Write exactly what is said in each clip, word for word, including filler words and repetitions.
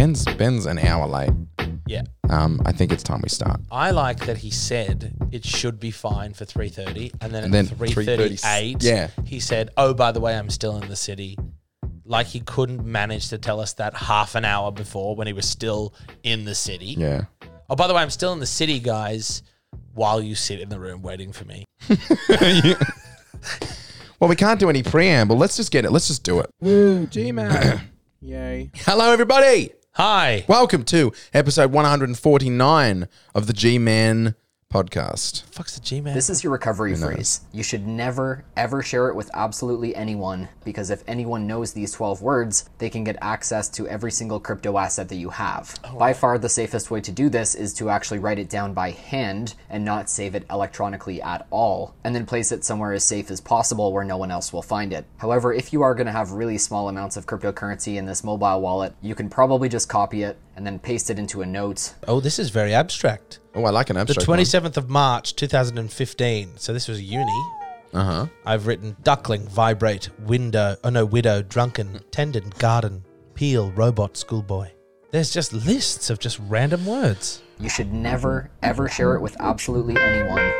Ben's Ben's an hour late. Yeah. Um, I think it's time we start. I like that he said it should be fine for three thirty, and then And at then three thirty-eight, yeah. he said, oh, by the way, I'm still in the city. Like he couldn't manage to tell us that half an hour before when he was still in the city. Yeah. Oh, by the way, I'm still in the city, guys, while you sit in the room waiting for me. Well, we can't do any preamble. Let's just get it. Let's just do it. Woo, G-Man. Yay. Hello, everybody. Hi. Welcome to episode one forty-nine of the G-Man podcast. Fuck's the G-Man? This is your recovery phrase. You should never, ever share it with absolutely anyone, because if anyone knows these twelve words, they can get access to every single crypto asset that you have. Oh, by far, the safest way to do this is to actually write it down by hand and not save it electronically at all, and then place it somewhere as safe as possible where no one else will find it. However, if you are going to have really small amounts of cryptocurrency in this mobile wallet, you can probably just copy it and then paste it into a note. Oh, this is very abstract. Oh, I like an The abstract twenty-seventh of March, two thousand fifteen. So this was uni. Uh-huh. I've written duckling, vibrate, window, oh no, widow, drunken, tendon, garden, peel, robot, schoolboy. There's just lists of just random words. You should never, ever share it with absolutely anyone.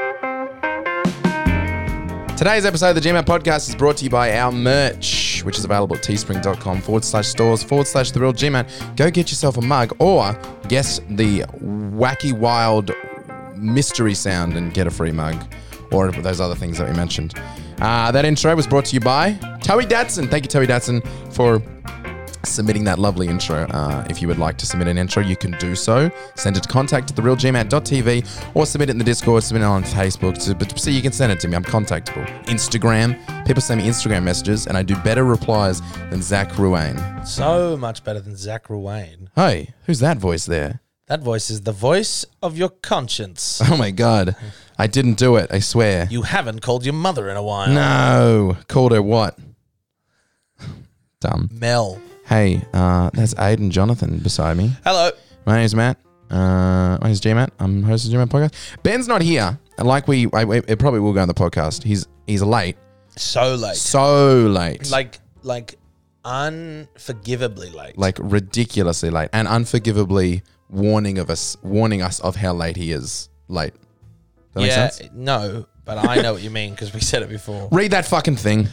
Today's episode of the G-Man podcast is brought to you by our merch, which is available at teespring.com forward slash stores forward slash the real G-Man. Go get yourself a mug or guess the wacky, wild mystery sound and get a free mug, or those other things that we mentioned. Uh, that intro was brought to you by Toey Datsun. Thank you, Toey Datsun, for submitting that lovely intro. Uh, if you would like to submit an intro, you can do so. Send it to contact at the real G man dot t v or submit it in the Discord, submit it on Facebook. So, but, so you can send it to me. I'm contactable. Instagram. People send me Instagram messages and I do better replies than Zach Ruane. So much better than Zach Ruane. Hey, who's that voice there? That voice is the voice of your conscience. Oh my God. I didn't do it, I swear. You haven't called your mother in a while. No. Called her what? Dumb. Mel. Hey, uh, that's Aiden Jonathan beside me. Hello. My name's Matt. Uh, my name's G-Matt. I'm host of the G-Man podcast. Ben's not here. And like we, I, it probably will go on the podcast. He's he's late. So late. So late. Like, like unforgivably late. Like ridiculously late. And unforgivably warning of us, warning us of how late he is late. Does that yeah, make sense? no, but I know what you mean because we said it before. Read that fucking thing.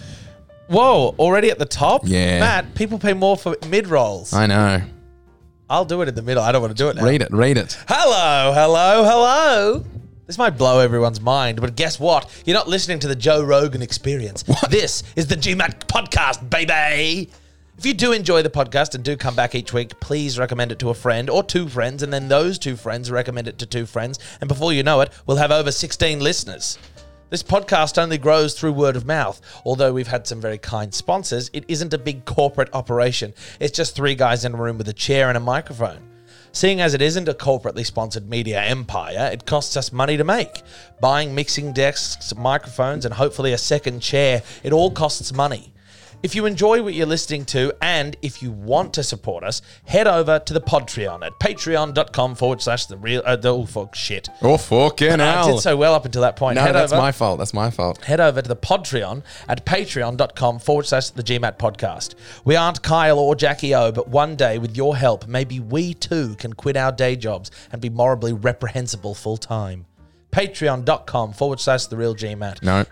Whoa, already at the top? Yeah. Matt, people pay more for mid-rolls. I know. I'll do it in the middle. I don't want to do it now. Read it. Read it. Hello, hello, hello. This might blow everyone's mind, but guess what? You're not listening to the Joe Rogan Experience. What? This is the G M A T podcast, baby. If you do enjoy the podcast and do come back each week, please recommend it to a friend or two friends, and then those two friends recommend it to two friends. And before you know it, we'll have over sixteen listeners. This podcast only grows through word of mouth. Although we've had some very kind sponsors, it isn't a big corporate operation. It's just three guys in a room with a chair and a microphone. Seeing as it isn't a corporately sponsored media empire, it costs us money to make. Buying mixing desks, microphones, and hopefully a second chair, it all costs money. If you enjoy what you're listening to, and if you want to support us, head over to the Podtreon at patreon.com forward slash the real, uh, the, oh, fuck, shit. Oh, fucking I hell. did so well up until that point. No, head that's over, my fault. That's my fault. Head over to the Podtreon at patreon.com forward slash the G M A T podcast. We aren't Kyle or Jackie O, but one day, with your help, maybe we too can quit our day jobs and be morally reprehensible full time. Patreon.com forward slash the real G M A T. No,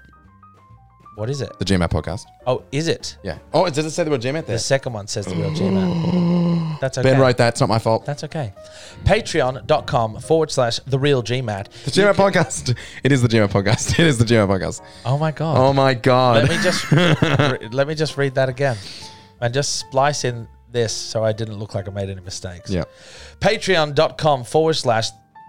What is it? the G-Man podcast. Oh, is it? Yeah. Oh, does it say the word G-Man there? The second one says the real G M A T. That's okay. Ben wrote that. It's not my fault. That's okay. Patreon.com forward slash the real G M A T. The G-Man podcast. It is the G-Man podcast. It is the G-Man podcast. Oh my God. Oh my God. Let me just re- let me just read that again. And just splice in this so I didn't look like I made any mistakes. Yeah. Patreon.com forward slash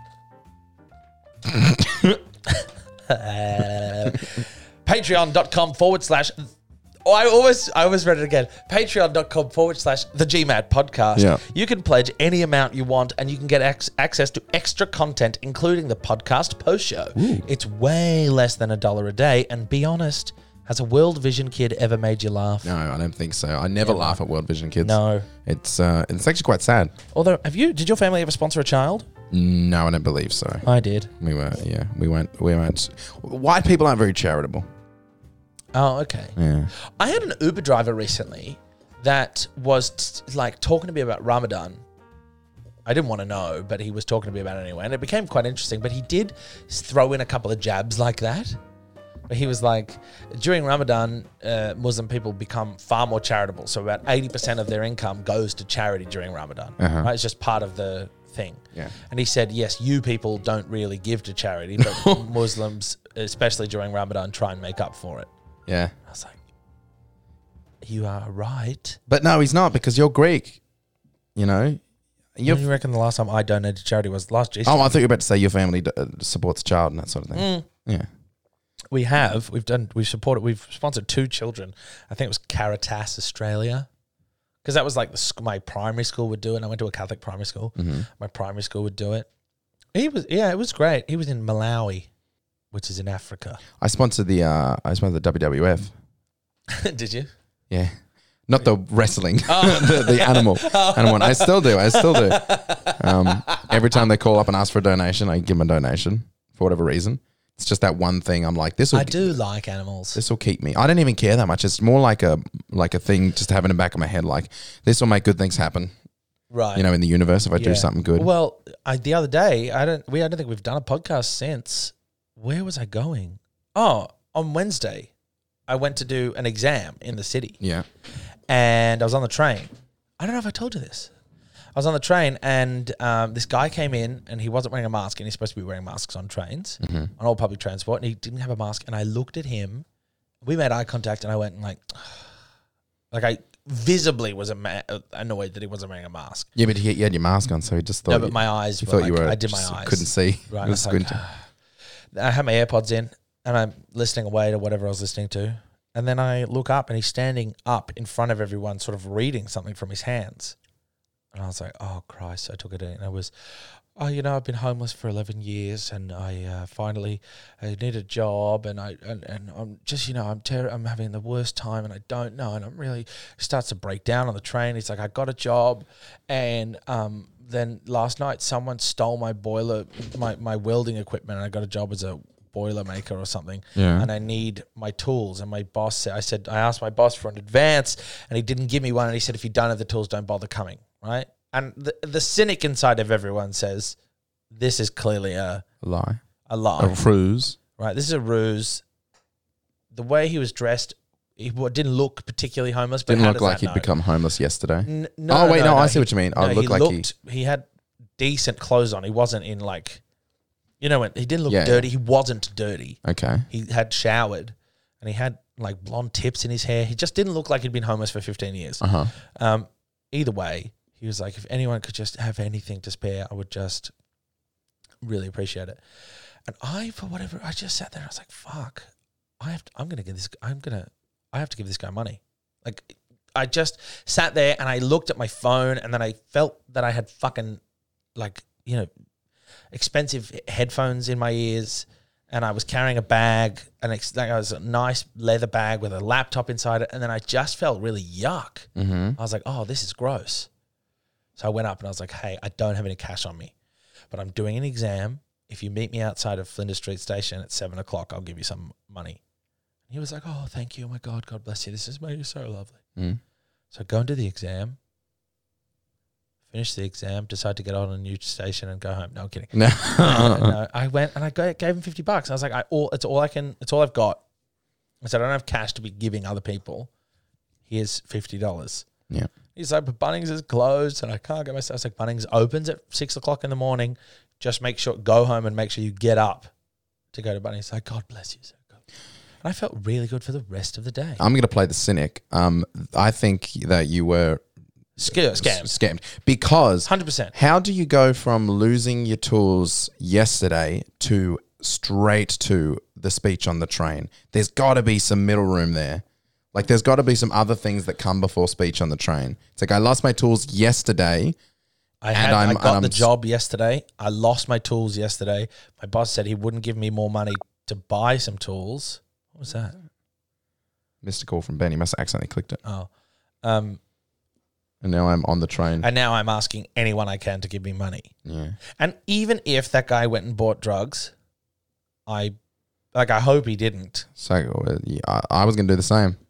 Patreon.com forward slash Oh, I always, I always read it again. Patreon.com forward slash the G M A T podcast. Yeah. You can pledge any amount you want and you can get ex- access to extra content, including the podcast post show. Ooh. It's way less than a dollar a day. And be honest, has a World Vision kid ever made you laugh? No, I don't think so. I never Never. laugh at World Vision kids. No. It's uh, it's actually quite sad. Although, have you, did your family ever sponsor a child? No, I don't believe so. I did. We were, yeah, we weren't, we weren't. White people aren't very charitable. Oh, okay. Yeah. I had an Uber driver recently that was t- like talking to me about Ramadan. I didn't want to know, but he was talking to me about it anyway. And it became quite interesting. But he did throw in a couple of jabs like that. But he was like, during Ramadan, uh, Muslim people become far more charitable. So about eighty percent of their income goes to charity during Ramadan. Uh-huh. Right? It's just part of the thing. Yeah. And he said, yes, you people don't really give to charity, but Muslims, especially during Ramadan, try and make up for it. Yeah. I was like, you are right. But no, he's not, because you're Greek. You know? When You're, do you reckon the last time I donated to charity was last Easter? oh, I thought you were about to say your family d- uh, supports a child and that sort of thing. Mm. Yeah. We have. We've done. We've supported. We've sponsored two children. I think it was Caritas Australia, because that was like the sc- my primary school would do it. I went to a Catholic primary school. Mm-hmm. My primary school would do it. He was. Yeah, it was great. He was in Malawi, which is in Africa. I sponsored the uh, I sponsored the W W F. Did you? Yeah. Not the wrestling, the, the animal, animal one. I still do. I still do. Um, every time they call up and ask for a donation, I give them a donation for whatever reason. It's just that one thing. I'm like, this will. I do like animals. This will keep me. I don't even care that much. It's more like a like a thing just to have in the back of my head. Like, this will make good things happen. Right. You know, in the universe, if I do Yeah. something good. Well, I, the other day, I don't. We I don't think we've done a podcast since. Where was I going? Oh, on Wednesday, I went to do an exam in the city. Yeah. And I was on the train. I don't know if I told you this. I was on the train and um, this guy came in and he wasn't wearing a mask, and he's supposed to be wearing masks on trains, Mm-hmm. on all public transport, and he didn't have a mask. And I looked at him. We made eye contact and I went like, like I visibly was ama- annoyed that he wasn't wearing a mask. Yeah, but he, you had your mask on, so he just thought. No, but you, my eyes he were thought like, you were. I did my just eyes. Couldn't see. Right. He was I was like, squinting. I had my AirPods in and I'm listening away to whatever I was listening to. And then I look up and he's standing up in front of everyone, sort of reading something from his hands. And I was like, oh, Christ. I took it in. And I was, oh, you know, I've been homeless for eleven years and I uh, finally I need a job and, I, and, and I'm just, you know, I'm ter- I'm having the worst time and I don't know. And I'm really, starts to break down on the train. He's like, I got a job and um, then last night someone stole my boiler, my, my welding equipment, and I got a job as a boiler maker or something, Yeah. and I need my tools. And my boss said, I said, I asked my boss for an advance, and he didn't give me one. And he said, if you don't have the tools, don't bother coming. Right? And the the cynic inside of everyone says, this is clearly a A lie. a lie. A ruse. Right? This is a ruse. The way he was dressed, he w- didn't look particularly homeless. But Didn't how look does like that he'd know? become homeless yesterday. N- no, Oh, wait, no, I see he- what you mean. Oh, it no, looked he like he- looked, he had decent clothes on. He wasn't in like, you know, when he didn't look Yeah, dirty. He wasn't dirty. Okay. He had showered and he had like blonde tips in his hair. He just didn't look like he'd been homeless for fifteen years. Uh huh. Um, either way, he was like, if anyone could just have anything to spare, I would just really appreciate it. And I, for whatever, I just sat there and I was like, fuck, I have to, I'm going to give this, I'm going to, I have to give this guy money. Like, I just sat there and I looked at my phone and then I felt that I had fucking, like, you know, expensive headphones in my ears, and I was carrying a bag, and it's like it was a nice leather bag with a laptop inside it, and then I just felt really yuck. Mm-hmm. I was like, oh, this is gross. So I went up and I was like, hey, I don't have any cash on me, but I'm doing an exam. If you meet me outside of Flinders Street Station at seven o'clock, I'll give you some money. And he was like, oh, thank you. Oh my God, God bless you. This has made you so lovely. Mm. So I go and do the exam, finish the exam, decide to get on a new station and go home. No, I'm kidding. No. no, no, I went and I go, gave him fifty bucks. I was like, I all it's all I can, it's all I've got. I said, I don't have cash to be giving other people. Here's fifty dollars. Yeah. He's like, but Bunnings is closed and I can't get myself. I was like, Bunnings opens at six o'clock in the morning. Just make sure, go home and make sure you get up to go to Bunnings. He's like, God bless you, sir. And I felt really good for the rest of the day. I'm going to play the cynic. Um, I think that you were Scam, scam, scammed because one hundred percent. how do you go from losing your tools yesterday to straight to the speech on the train? There's got to be some middle room there. Like, there's got to be some other things that come before speech on the train. It's like, I lost my tools yesterday. I had, And I'm- I got and the I'm- job yesterday. I lost my tools yesterday. My boss said he wouldn't give me more money to buy some tools. What was that? Missed a call from Ben. He must have accidentally clicked it. Oh, um, And now I'm on the train. and now I'm asking anyone I can to give me money. Yeah. And even if that guy went and bought drugs, I, like, I hope he didn't. So uh, yeah, I, I was going to do the same.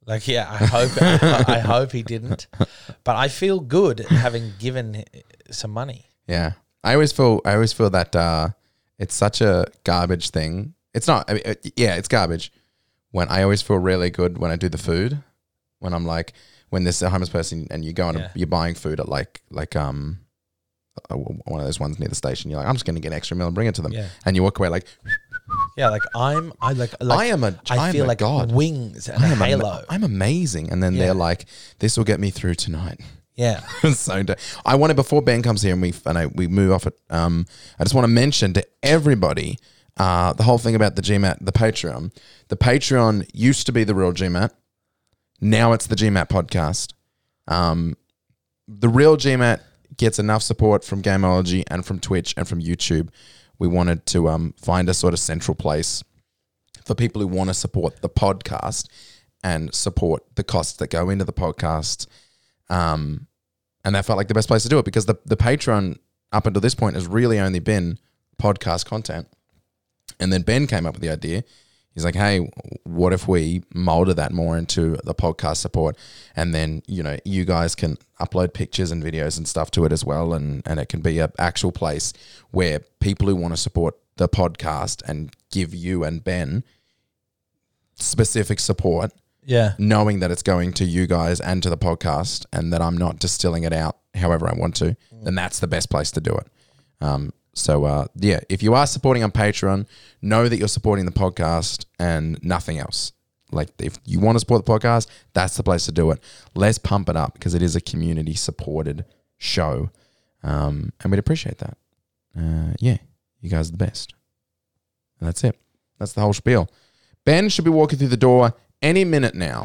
Like, yeah, I hope I, I hope he didn't. But I feel good having given some money. Yeah. I always feel I always feel that uh, it's such a garbage thing. It's not. I mean, it, yeah, it's garbage. When I always feel really good when I do the food. When I'm like, when there's a homeless person and you go and Yeah. you're buying food at like like um one of those ones near the station. You're like, I'm just going to get an extra meal and bring it to them. Yeah. And you walk away like, Yeah, like I'm, I like, like I am a, I I am feel a like god. wings and I a am halo. Ama- I'm amazing. And then Yeah. they're like, this will get me through tonight. yeah, so do- I want to, before Ben comes here and we and I, we move off it, um, I just want to mention to everybody uh, the whole thing about the GMAT, the Patreon. The Patreon used to be the Real GMAT. Now it's the GMAT podcast. Um, the Real GMAT gets enough support from Gameology and from Twitch and from YouTube. We wanted to um, find a sort of central place for people who want to support the podcast and support the costs that go into the podcast. Um, and that felt like the best place to do it because the, the Patreon up until this point has really only been podcast content. And then Ben came up with the idea. He's like, hey, what if we molded that more into the podcast support? And then, you know, you guys can upload pictures and videos and stuff to it as well. And, and it can be an actual place where people who want to support the podcast and give you and Ben specific support, yeah, knowing that it's going to you guys and to the podcast and that I'm not distilling it out however I want to, then that's the best place to do it. Um, so, uh, yeah, if you are supporting on Patreon, know that you're supporting the podcast and nothing else. Like, if you want to support the podcast, that's the place to do it. Let's pump it up because it is a community-supported show. Um, and we'd appreciate that. Uh, yeah, you guys are the best. And that's it. That's the whole spiel. Ben should be walking through the door any minute now.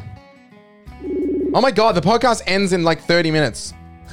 Oh my God, the podcast ends in like thirty minutes.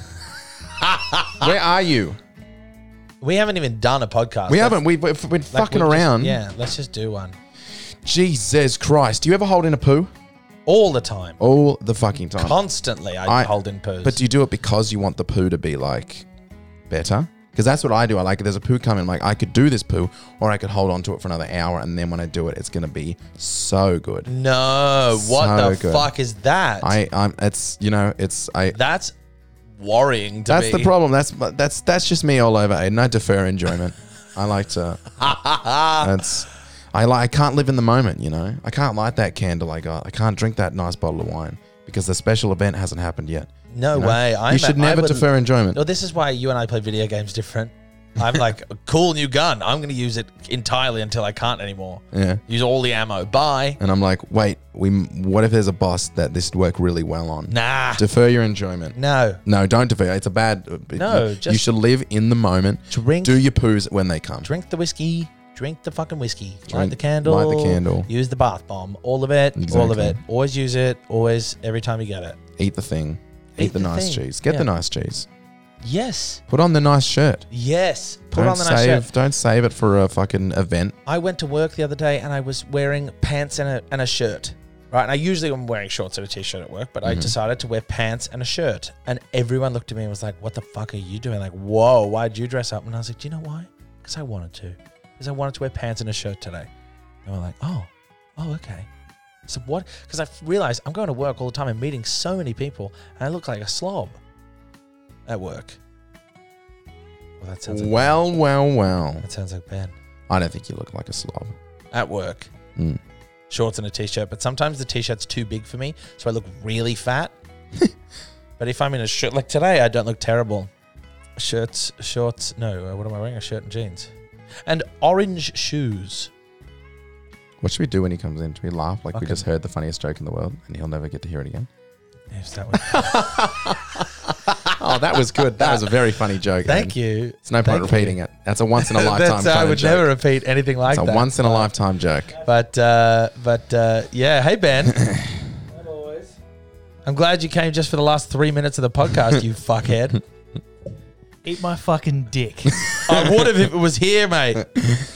Where are you? we haven't even done a podcast. We Let's- haven't. We've, we've been like, fucking we just- around. yeah, let's just do one Jesus Christ. Do you ever hold in a poo? all the time, All the fucking time. constantly. I, I- hold in poos. But do you do it because you want the poo to be like better? Because that's what I do. I like, there's a poo coming. I'm like, I could do this poo or I could hold on to it for another hour. And then when I do it, it's going to be so good. no, what So the good. fuck is that? I, I'm, it's, you know, it's, I, That's worrying to that's me. the problem. That's, that's, that's just me all over, Aiden. I defer enjoyment. I like to, that's, I like, I can't live in the moment, you know? I can't light that candle I got. I can't drink that nice bottle of wine because the special event hasn't happened yet. No you know? way. I'm You should a- I never would- defer enjoyment. No, this is why you and I play video games different. I'm like, a cool new gun. I'm going to use it entirely until I can't anymore. Yeah. Use all the ammo. Bye. And I'm like, wait, we. What if there's a boss that this would work really well on? Nah. Defer your enjoyment. No. No, don't defer. It's a bad. No, you, just- you should live in the moment. Drink- Do your poos when they come. Drink the whiskey. Drink the fucking whiskey. light Drink- the candle. light the candle. Use the bath bomb. All of it. All of Exactly. it. Always use it. Always. Every time you get it. Eat the thing. Eat, Eat the, the nice thing. cheese. Get Yeah. the nice cheese. Yes. Put on the nice shirt. Yes. Put don't on the nice save. shirt. Don't save it for a fucking event. I went to work the other day and I was wearing pants and a, and a shirt. Right. And I usually am wearing shorts and a t-shirt at work, but Mm-hmm. I decided to wear pants and a shirt. And everyone looked at me and was like, what the fuck are you doing? Like, whoa, why'd you dress up? And I was like, do you know why? Because I wanted to. Because I wanted to wear pants and a shirt today. And they were like, oh, oh, okay. So what? Because I realized I'm going to work all the time and meeting so many people and I look like a slob at work. Well, that sounds like Well, well, well. that sounds like Ben. I don't think you look like a slob. At work. Mm. Shorts and a t-shirt, but sometimes the t-shirt's too big for me, so I look really fat. But if I'm in a shirt, like today, I don't look terrible. Shirts, shorts, no, uh, what am I wearing? A shirt and jeans. And orange shoes. What should we do when he comes in? Should we laugh like we Fucking- just heard the funniest joke in the world and he'll never get to hear it again? Yes, that was, Oh, that was good. That was a very funny joke. thank Aiden. you. It's no point Thank repeating you. it. That's a once in a lifetime That's, kind I of would joke. never repeat anything like It's that. a once in a lifetime joke. But, uh, but uh, yeah, hey, Ben. I'm glad you came just for the last three minutes of the podcast, you fuckhead. Eat my fucking dick. I would have if it was here, mate.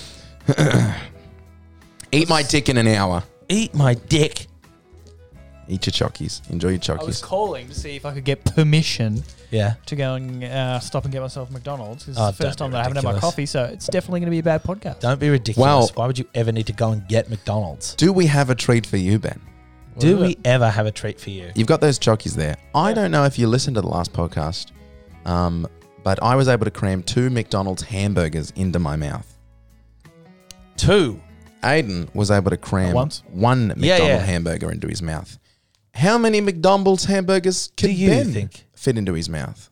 Eat my dick in an hour. Eat my dick. Eat your chockies. Enjoy your I was chockies. calling to see if I could get permission Yeah. to go and uh, stop and get myself McDonald's. This is Oh, the first don't time be that I haven't had my ridiculous. coffee, so it's definitely going to be a bad podcast. Don't be ridiculous. Well- Why would you ever need to go and get McDonald's? Do we have a treat for you, Ben? Do we ever have a treat for you? You've got those chockies there. I don't know if you listened to the last podcast, um, but I was able to cram two McDonald's hamburgers into my mouth. Two. Aiden was able to cram Once? one McDonald's Yeah, yeah. hamburger into his mouth. How many McDonald's hamburgers can Do you Ben think? fit into his mouth?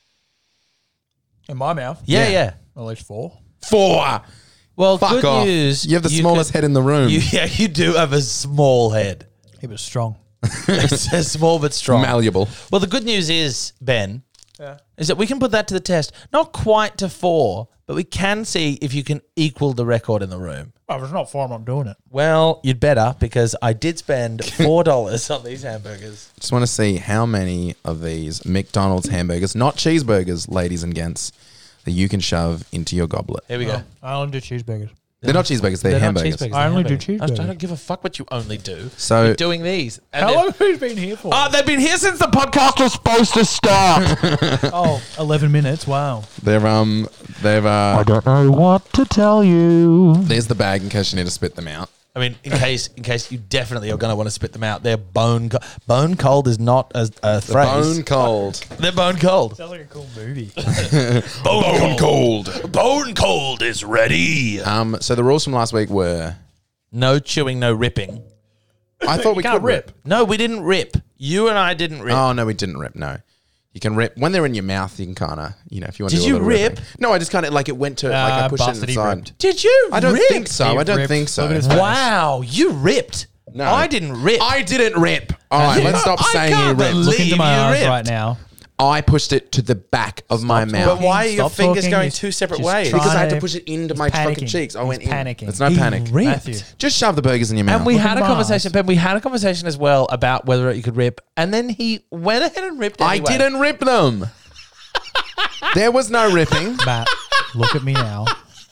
In my mouth, Yeah, Yeah. yeah. at least four. Four. Well, Fuck good off. news. You have the smallest could- head in the room. You, yeah, you do have a small head. He was strong. It's small but strong. Malleable. Well, the good news is, Ben, Yeah. is that we can put that to the test. Not quite to four, but we can see if you can equal the record in the room. Oh, if it's not four, I'm not doing it. Well, you'd better, because I did spend four dollars on these hamburgers. Just want to see how many of these McDonald's hamburgers, not cheeseburgers, ladies and gents, that you can shove into your goblet. Here we go. I only do cheeseburgers. They're not cheeseburgers, they're, They're not hamburgers. cheeseburgers, I they're only do hamburgers. I cheeseburgers. don't give a fuck what you only do. So- You're doing these. And How they're- long have you been here for? Oh, they've been here since the podcast was supposed to start. oh, eleven minutes. Wow. They're um they've uh don't know what to tell you. there's the bag in case you need to spit them out. I mean, in case in case you definitely are going to want to spit them out, they're bone co- bone cold is not a, a phrase. Bone cold. They're bone cold. Sounds like a cool movie. Bone, cold. Bone cold is ready. Um so the rules from last week were No chewing, no ripping. I thought we can't could rip. No, we didn't rip. You and I didn't rip. Oh no, we didn't rip, no. You can rip when they're in your mouth. You can kind of, you know, if you want to. Did do a you little rip? ripping. No, I just kind of like it went to like I Uh, pushed it busted, he inside. ripped. Did you? I don't rip? think so. He I don't ripped. think so. Look at his face. Wow, you ripped. No. I didn't rip. I didn't rip. All right, let's stop I saying you can't ripped. believe- Look into my you eyes ripped. right now. I pushed it to the back of my mouth. But why are your Stop fingers talking, going he's two separate just ways? trying Because I had to to- push it into he's my fucking panicking. cheeks. I He's went in. panicking. It's not He panic. ripped. Matthew. Just shove the burgers in your mouth. And we Look had a into my conversation, eyes. Ben. We had a conversation as well about whether you could rip, and then he went ahead and ripped. I Anyway. didn't rip them. There was no ripping. Matt, look at me now.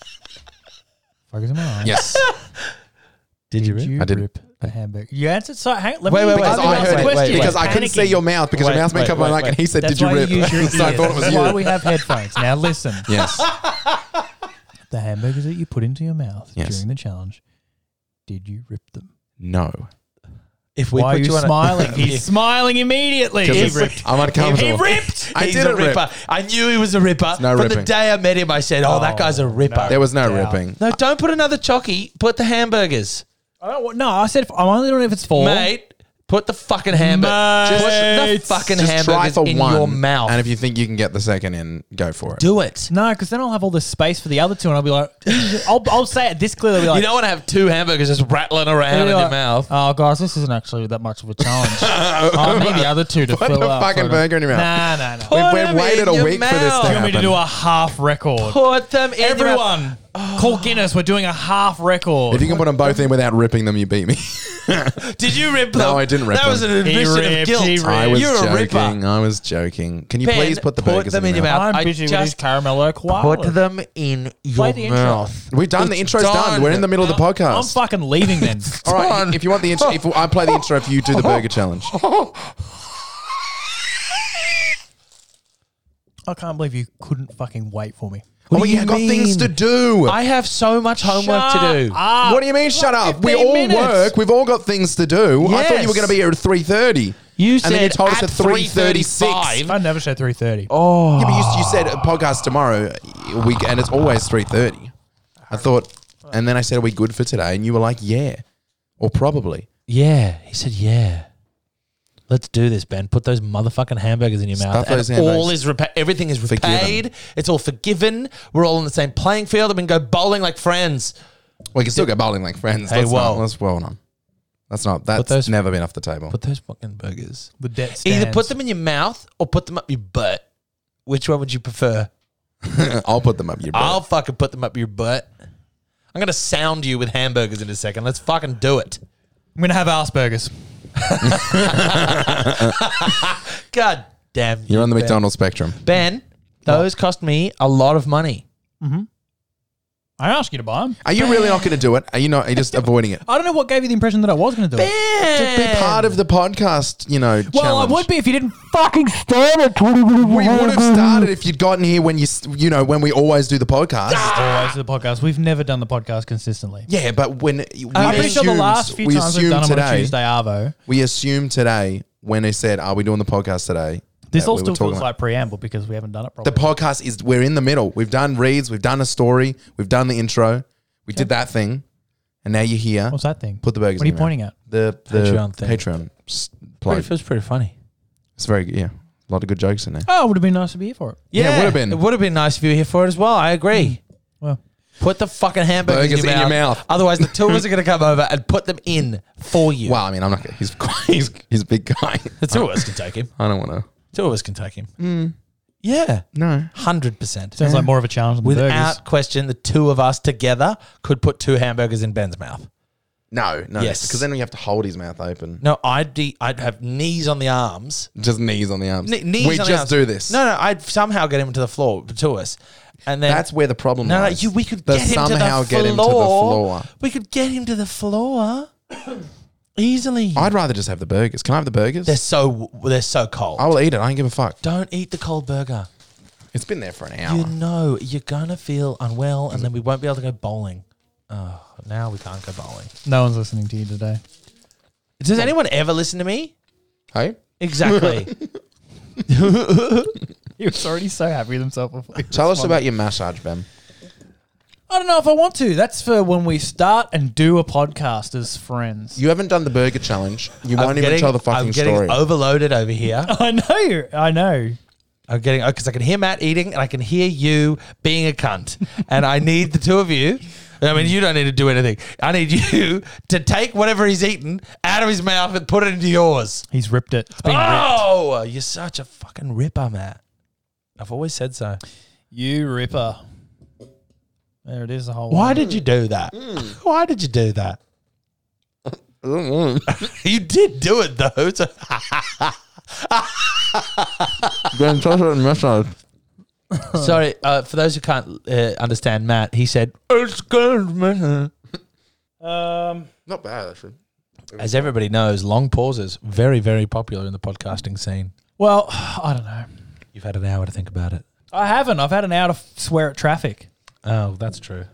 Focus in my eyes. Yes. Did you Did rip? you I did. rip the hamburger? You answered. So hang. Let Wait, me wait, Because wait, I wait, heard wait, it. wait, because wait. I couldn't see Panicking. your mouth because Wait, your mouth made wait, cover my wait, mic and wait. he said, That's "Did you why rip?" you use your ears. So I thought it was That's why you. we have headphones. Now listen. Yes. The hamburgers that you put into your mouth Yes. during the challenge, did you rip them? No. If we Why put are you you on a- smiling? He's smiling immediately. Because He it's- ripped. I'm uncomfortable. He ripped. I He's didn't a ripper. rip. I knew he was a ripper. no From the ripping. day I met him, I said, "Oh, that Oh, guy's a ripper." no. There was no Doubt. ripping. No, don't put another chockey. Put the hamburgers, I don't want, no, I said if, I'm only doing it if it's four. mate. Put the fucking hamburger. Mate. Put the fucking Just try hamburgers for in one, your mouth. and if you think you can get the second in, go for it. do it. No, because then I'll have all this space for the other two, and I'll be like, I'll, I'll say it this clearly. I'll be like, You don't want to have two hamburgers just rattling around I'll in be your like, mouth. Oh, guys, this isn't actually that much of a challenge. I need the other two to Put fill the up. fucking so burger in your mouth. Nah, nah, nah. Put We've, we've them waited in a your week for this mouth. to Do you want me to happen. do a half record? Put them in your mouth. Everyone, call Guinness. We're doing a half record. If you can put them both in without ripping them, you beat me. Did you rip them? No, I didn't rip That was them. an He admission ripped, of guilt. he ripped. I was You're a joking. ripper. I was joking. Can you Ben, please put the put burgers them in your mouth? mouth. I'm I busy with just this caramello koala. Put them in your the intro. mouth. We've done the It's intro's done. We're in the middle of the I'm podcast. fucking leaving then. All right. If you want the intro, if I play the intro, if you do the burger challenge. I can't believe you couldn't fucking wait for me. Oh, do you you got things to mean? do. I have so much homework to do. Up. What do you mean? Shut up. We fifteen all minutes. work. We've all got things to do. I thought you were Yes. going to be here at three thirty. You and then you said told us at at three thirty-six. thirty-five. I never said three thirty. Oh, Yeah, but you, you said a podcast tomorrow, we, and it's always three thirty. I thought, and then I said, "Are we good for today?" And you were like, "Yeah," or probably. yeah. He said, yeah. Let's do this, Ben. Put those motherfucking hamburgers in your Stuff mouth. And those hamburgers. all is repa- everything is Forgiven. repaid. It's all forgiven. We're all on the same playing field, and we can go bowling like friends. We can still go bowling like friends. Hey, Let's whoa. not. Let's well on. That's not. That's those- never been off the table. Put those fucking burgers. The debt Either stands. put them in your mouth or put them up your butt. Which one would you prefer? I'll put them up your butt. I'll fucking put them up your butt. I'm gonna sound you with hamburgers in a second. Let's fucking do it. I'm gonna have ass burgers. God damn. You're on the Ben. McDonald's spectrum. Ben, those cost me a lot of money. I I asked you to buy them. Are you really not going to do it? Are you not? Are you just avoiding it? I don't know what gave you the impression that I was going to do it. To be part of the podcast, you know, Well, challenge. I would be if you didn't fucking start it. We would have started if you'd gotten here when you, s- you know, when we always do the podcast. Always the podcast. We've never done the podcast consistently. Yeah, but when we I'm pretty sure the assumed- last few we times we've assumed done them on a today, Tuesday Arvo. we assumed today when they said, "Are we doing the podcast today?" This that all we were still talking feels about- like preamble because we haven't done it The properly. podcast is we're in the middle. We've done reads, we've done a story, we've done the intro, we did that thing, and now you're here. What's that thing? Put the burgers. What are you in your pointing mouth. at? The the Patreon thing. Patreon s- Pretty, plug. feels pretty funny. It's very good. Yeah, a lot of good jokes in there. Oh, it would have been nice to be here for it. Yeah, it would've been. It would have been nice if you were here for it as well. I agree. Well, Put the fucking hamburgers Burgers in, your, in your mouth. mouth. Otherwise, the two of us are going to come over and put them in for you. Well, I mean, I'm not. Gonna, he's he's he's a big guy. The two of us can take him. I don't want to. Two of us can take him. Yeah. No. Hundred percent. sounds like more of a challenge than the Without burgers. question, the two of us together could put two hamburgers in Ben's mouth. No, no. Yes. Because then we have to hold his mouth open. No, I'd be, I'd have knees on the arms. Just knees on the arms. Kne- knees we on the just arms. do this. No, no, I'd somehow get him to the floor to us, and then That's where the problem no, no, lies. you, we could The get him somehow to the get floor. him to the floor. We could get him to the floor easily. I'd rather just have the burgers. Can I have the burgers? they're so, they're so cold. I will eat it. I don't give a fuck. Don't eat the cold burger. It's been there for an hour. You know you're gonna feel unwell, and then we won't be able to go bowling. Oh, now we can't go bowling. No one's listening to you today. Does anyone ever listen to me? Hey? Exactly. He was already so happy with himself before. he Tell us responded. about your massage, Ben. I don't know if I want to. That's for when we start and do a podcast as friends. You haven't done the burger challenge. You I'm won't even getting- tell the fucking I'm getting story. overloaded over here. I know. I know. I'm getting because I can hear Matt eating and I can hear you being a cunt, and I need the two of you. I mean, you don't need to do anything. I need you to take whatever he's eaten out of his mouth and put it into yours. He's ripped it. It's been ripped. Oh, you're such a fucking ripper, Matt. I've always said so. You ripper. There it is. The whole. Why one. did you do that? Why did you do that? You did do it though. So- Ben, tell us about the massage. Sorry, uh, for those who can't uh, understand Matt, he said, "It's good, man." Um. Not bad, actually. As everybody knows, long pauses very, very popular in the podcasting scene. Well, I don't know. You've had an hour to think about it. I haven't. I've had an hour to f- swear at traffic. Oh, that's true.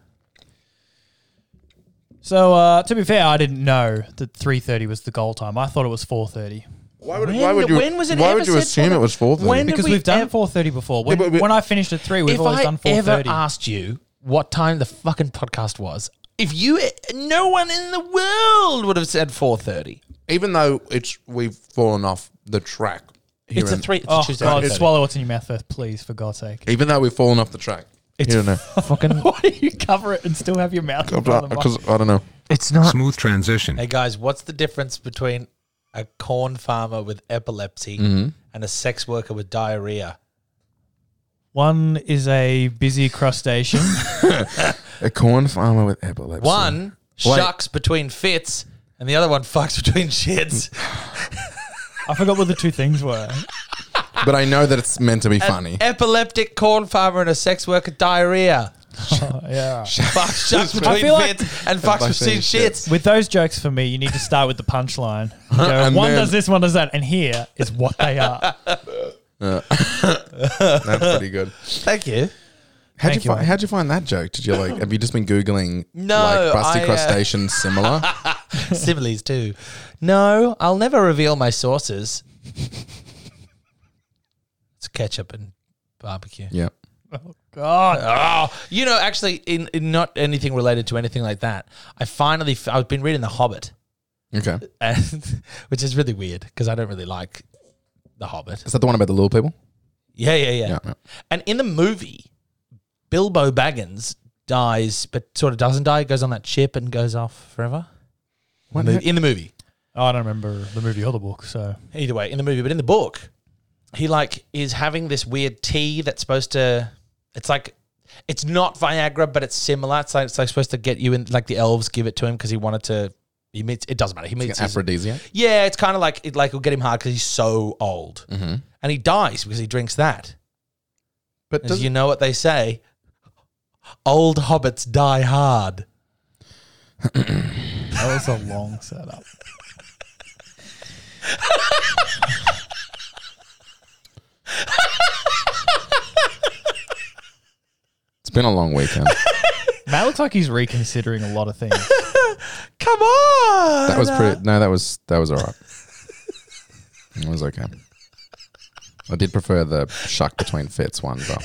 So uh, to be fair, I didn't know that three thirty was the goal time. I thought it was four thirty Why would, When- why would you, when was it why ever would you said assume four- it was four thirty? When did because we we've done ev- four thirty before. When, Yeah, but we- when I finished at three, we've If always I done four ever thirty. asked you what time the fucking podcast was, if you, no one in the world would have said four thirty. Even though it's we've fallen off the track. Here It's a and- three. It's a Oh Tuesday. God! four thirty. Swallow what's in your mouth first, please, for God's sake. Even though we've fallen off the track. It's Here and there. fucking. Why do you cover it and still have your mouth? in front of the mic? Because I don't know. It's not. Smooth transition. Hey guys, what's the difference between a corn farmer with epilepsy Mm-hmm. and a sex worker with diarrhea? One is a busy crustacean. A corn farmer with epilepsy. One Wait. shucks between fits, and the other one fucks between shits. I forgot what the two things were. But I know that it's meant to be funny. Epileptic corn farmer and a sex worker diarrhea. Oh, yeah. Fuck shucks between feel like- fits and fucks fucks between between shits. With those jokes for me, you need to start with the punchline. You go, And one then- does this, one does that, and here is what they are. That's pretty good. Thank you. How'd Thank you, you, find, mate. how'd you find that joke? Did you like? Have you just been googling No, like busty I, uh, crustaceans similar? Similes too. No, I'll never reveal my sources. It's ketchup and barbecue. Yeah. God. Oh, you know, actually, in, in not anything related to anything like that, I finally, f- I've been reading The Hobbit, Okay. and, which is really weird because I don't really like The Hobbit. Is that the one about the little people? Yeah, yeah, yeah. Yeah, yeah. And in the movie, Bilbo Baggins dies, but sort of doesn't die, goes on that ship and goes off forever. What? In the- in the movie. Oh, I don't remember the movie or the book, so. Either way, in the movie, but in the book, he like is having this weird tea that's supposed to. It's like it's not Viagra, but it's similar. It's like it's like supposed to get you in. Like the elves give it to him because he wanted to. He meets. It doesn't matter. He Like meets. an his- aphrodisiac. yeah, it's kind of like it. Like will get him hard because he's so old, Mm-hmm. and he dies because he drinks that. But As does, you know what they say. Old hobbits die hard. That was a long setup. It's been a long weekend. Matt looks like he's reconsidering a lot of things. Come on. That was pretty. No, that was that was all right. It was okay. I did prefer the shuck between fits one, though.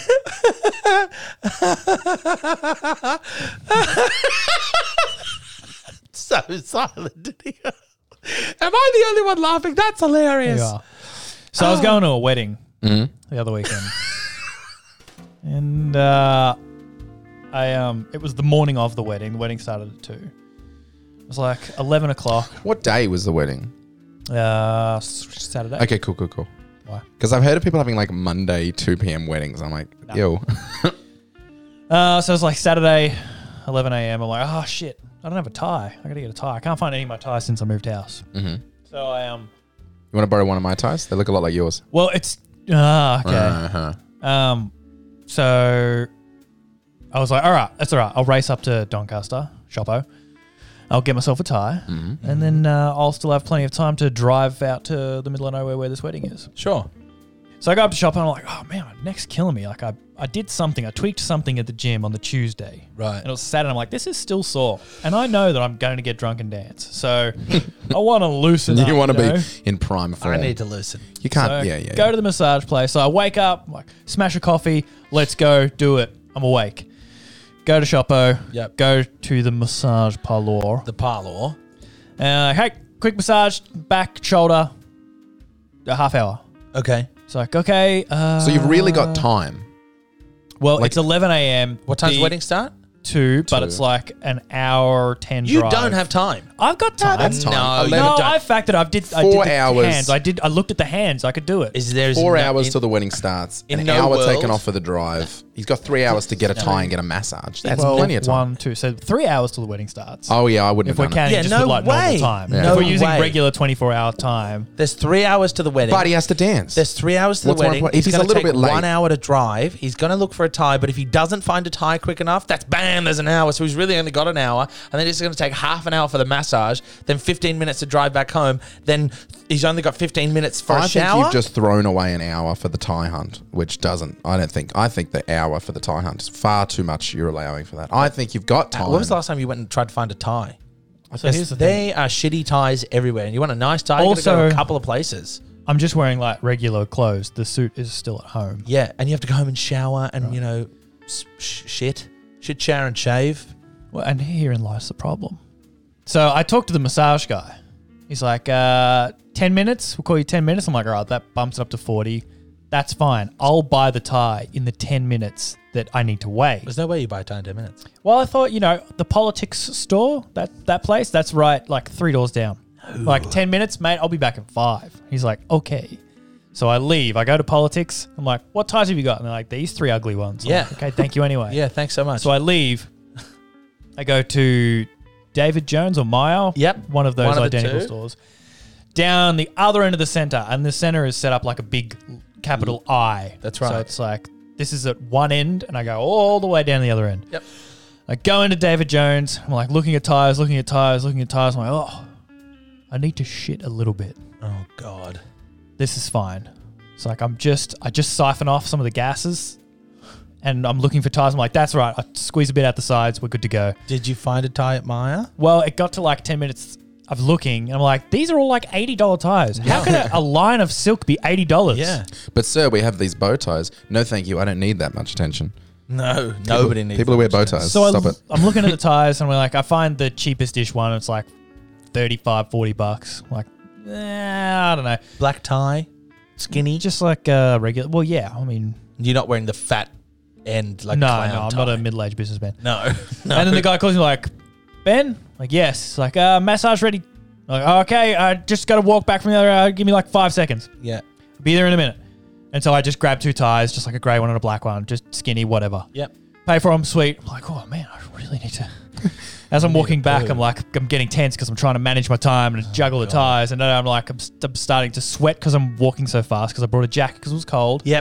So silent, did he? Am I the only one laughing? That's hilarious. Yeah. So I was going to a wedding Mhm. the other weekend, and uh, I um, it was the morning of the wedding. The wedding started at two. It was like eleven o'clock. What day was the wedding? Uh, s- Saturday. Okay, cool, cool, cool. Why? Because I've heard of people having like Monday two p.m. weddings. I'm like, No. yo. Uh, so it was like Saturday, eleven a.m. I'm like, oh shit, I don't have a tie. I gotta get a tie. I can't find any of my ties since I moved house. hmm So I um, You want to borrow one of my ties? They look a lot like yours. well, it's ah okay. Uh-huh. Um, so I was like, all right, that's all right. I'll race up to Doncaster, Shoppo. I'll get myself a tie, Mhm. and then uh, I'll still have plenty of time to drive out to the middle of nowhere where this wedding is. Sure. So I go up to Shoppo and I'm like, oh man, my neck's killing me. Like I, I did something, I tweaked something at the gym on the Tuesday. Right. And it was Saturday. I'm like, this is still sore. And I know that I'm going to get drunk and dance. So I want to loosen up. You want to know? be in prime form. I need to loosen. You can't. So yeah, yeah. Go yeah. to the massage place. So I wake up, I'm like, smash a coffee, let's go, do it. I'm awake. Go to Shoppo. Yep. Go to the massage parlour. The parlour. Uh, hey, quick massage, back, shoulder, a half hour. Okay. It's like, okay. Uh, So you've really got time. Well, like- it's eleven a.m. What time's The the wedding start? Two, but Two. it's like an hour ten You drive. don't have time. I've got time. That's time. No, Eleven- you no, don't. I factored. I did. I Four did the hours. Hands. I did. I looked at the hands. I could do it. Is there Four no- hours in- till the wedding starts. in An no hour world- taken off for the drive. He's got three hours to get a tie and get a massage. That's Well, plenty of time. One, two. So three hours till the wedding starts. Oh yeah, I wouldn't if we're have done it. counting Yeah, just no with like way. normal time. Yeah. If No we're using way. regular twenty-four hour time. There's three hours to the wedding. But he has to dance. There's three hours to the What's more wedding. important? If he's a gonna little take bit late- one hour to drive. He's going to look for a tie, but if he doesn't find a tie quick enough, that's bam, there's an hour. So he's really only got an hour, and then it's going to take half an hour for the massage, then fifteen minutes to drive back home. Then he's only got fifteen minutes for I a think shower. you've just thrown away an hour for the tie hunt, which doesn't. I don't think. I think the hour for the tie hunt is far too much. You're allowing for that. I think you've got time. When was the last time you went and tried to find a tie? So here's the thing. There are shitty ties everywhere, and you want a nice tie. You got to go to Also- a couple of places. I'm just wearing like regular clothes. The suit is still at home. Yeah, and you have to go home and shower and you know, s- sh- shit, shit, shower and shave. Well, and herein lies the problem. So I talked to the massage guy. He's like, uh, ten minutes. We'll call you ten minutes. I'm like, all right, that bumps it up to forty. That's fine. I'll buy the tie in the ten minutes that I need to wait. There's no way you buy a tie in ten minutes. Well, I thought, you know, the politics store, that, that place, that's right, like three doors down. Like ten minutes, mate, I'll be back in five. He's like, okay. So I leave. I go to politics. I'm like, what ties have you got? And they're like, these three ugly ones. I'm Yeah. like, okay, thank you anyway. Yeah, thanks so much. So I leave. I go to David Jones or Myer. Yep. One of those One of the identical two. stores. Down the other end of the center. And the center is set up like a big capital I. That's So right. it's like, this is at one end, and I go all the way down the other end. Yep. I go into David Jones. I'm like looking at tires, looking at tires, looking at tires. I'm like, oh, I need to shit a little bit. Oh God. This is fine. It's like I'm just, I just siphon off some of the gases, and I'm looking for tires. I'm like, that's right. I squeeze a bit out the sides. We're good to go. Did you find a tie at Maya? Well, it got to like ten minutes of looking, and I'm like, these are all like eighty dollars tires. How can a, a line of silk be eighty dollars? Yeah. But sir, we have these bow ties. No, thank you. I don't need that much attention. No, nobody people, needs. people who wear that bow much ties. So Stop I, it. I'm looking at the tires, and we're like, I find the cheapest dish one. It's like thirty-five, forty bucks. I'm like, eh, I don't know. Black tie, skinny. Just like uh, regular. Well, yeah. I mean, You're not wearing the fat end like no, clown no, I'm tie. not a middle-aged businessman. No, no. And then the guy calls me like, Ben? Like, yes. It's like, uh, massage ready. I'm like, oh, okay, I just got to walk back from the other. Uh, give me like five seconds. yeah, I'll be there in a minute. And so I just grabbed two ties, just like a grey one and a black one, just skinny, whatever. yep. Pay for them, sweet. I'm like, oh man, I really need to. As I'm walking back, I'm like, I'm getting tense because I'm trying to manage my time and juggle the ties. And then I'm like, I'm, st- I'm starting to sweat because I'm walking so fast because I brought a jacket because it was cold. Yep.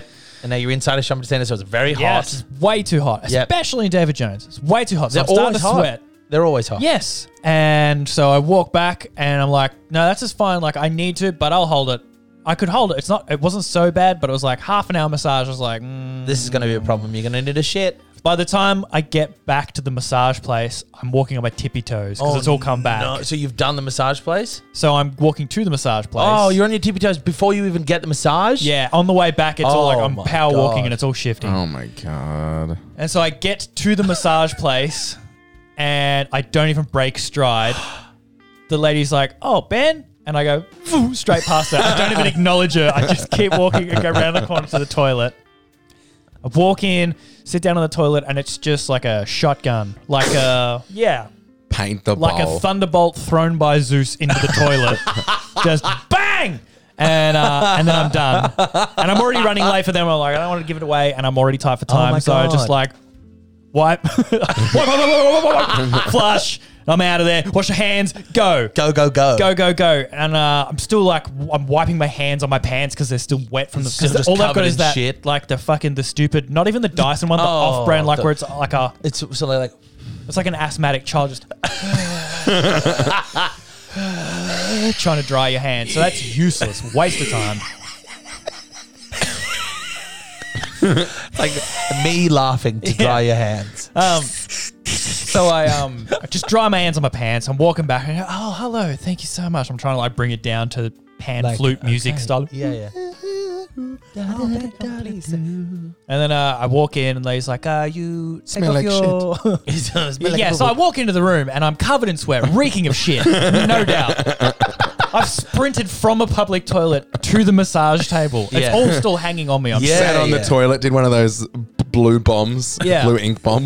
And now you're inside a shopping center, so it's very hot. Yes, it's way too hot, Yep. especially in David Jones. It's way too hot. So They're I'm starting always to hot. sweat. They're always hot. Yes. And so I walk back and I'm like, no, that's just fine. Like I need to, but I'll hold it. I could hold it. It's not, it wasn't so bad, but it was like half an hour massage. I was like, mm. This is going to be a problem. You're going to need a shit. By the time I get back to the massage place, I'm walking on my tippy toes because it's all come back. No. So you've done the massage place? So I'm walking to the massage place. Oh, you're on your tippy toes before you even get the massage? Yeah, on the way back, it's all like Oh I'm my power walking God. and it's all shifting. Oh my god. And so I get to the massage place and I don't even break stride. The lady's like, oh, Ben. And I go "Phew," straight past her. I don't even acknowledge her. I just keep walking and go around the corner to the toilet. I walk in, sit down on the toilet, and it's just like a shotgun. Like a, yeah, Paint the like bowl. a thunderbolt thrown by Zeus into the toilet. Just bang! And uh, and then I'm done. And I'm already running late for them. I'm like, I don't want to give it away, and I'm already tight for time. my so I just God. like wipe, wipe, wipe, wipe, wipe, wipe, wipe, flush. I'm out of there. Wash your hands. Go. Go, go, go. Go, go, go. And uh, I'm still like, I'm wiping my hands on my pants because they're still wet from the, Still because just all I've covered got is in that, shit. like the fucking, the stupid, not even the Dyson one, the Oh, off-brand, like the- where it's like a, It's something like, it's like an asthmatic child just trying to dry your hands. So that's useless. Waste of time. like me laughing to dry your hands. Um, so I um I just dry my hands on my pants. I'm walking back and I go, oh, hello. Thank you so much. I'm trying to like bring it down to pan Like, flute music okay. style. Yeah, yeah. And then uh, I walk in and Leigh's like, uh, you take Smell off like your... yeah, so I walk into the room and I'm covered in sweat, reeking of shit, no doubt. I've sprinted from a public toilet to the massage table. It's Yeah. all still hanging on me. I'm Yeah. Sat on the toilet, did one of those b- blue bombs, Yeah. blue ink bomb.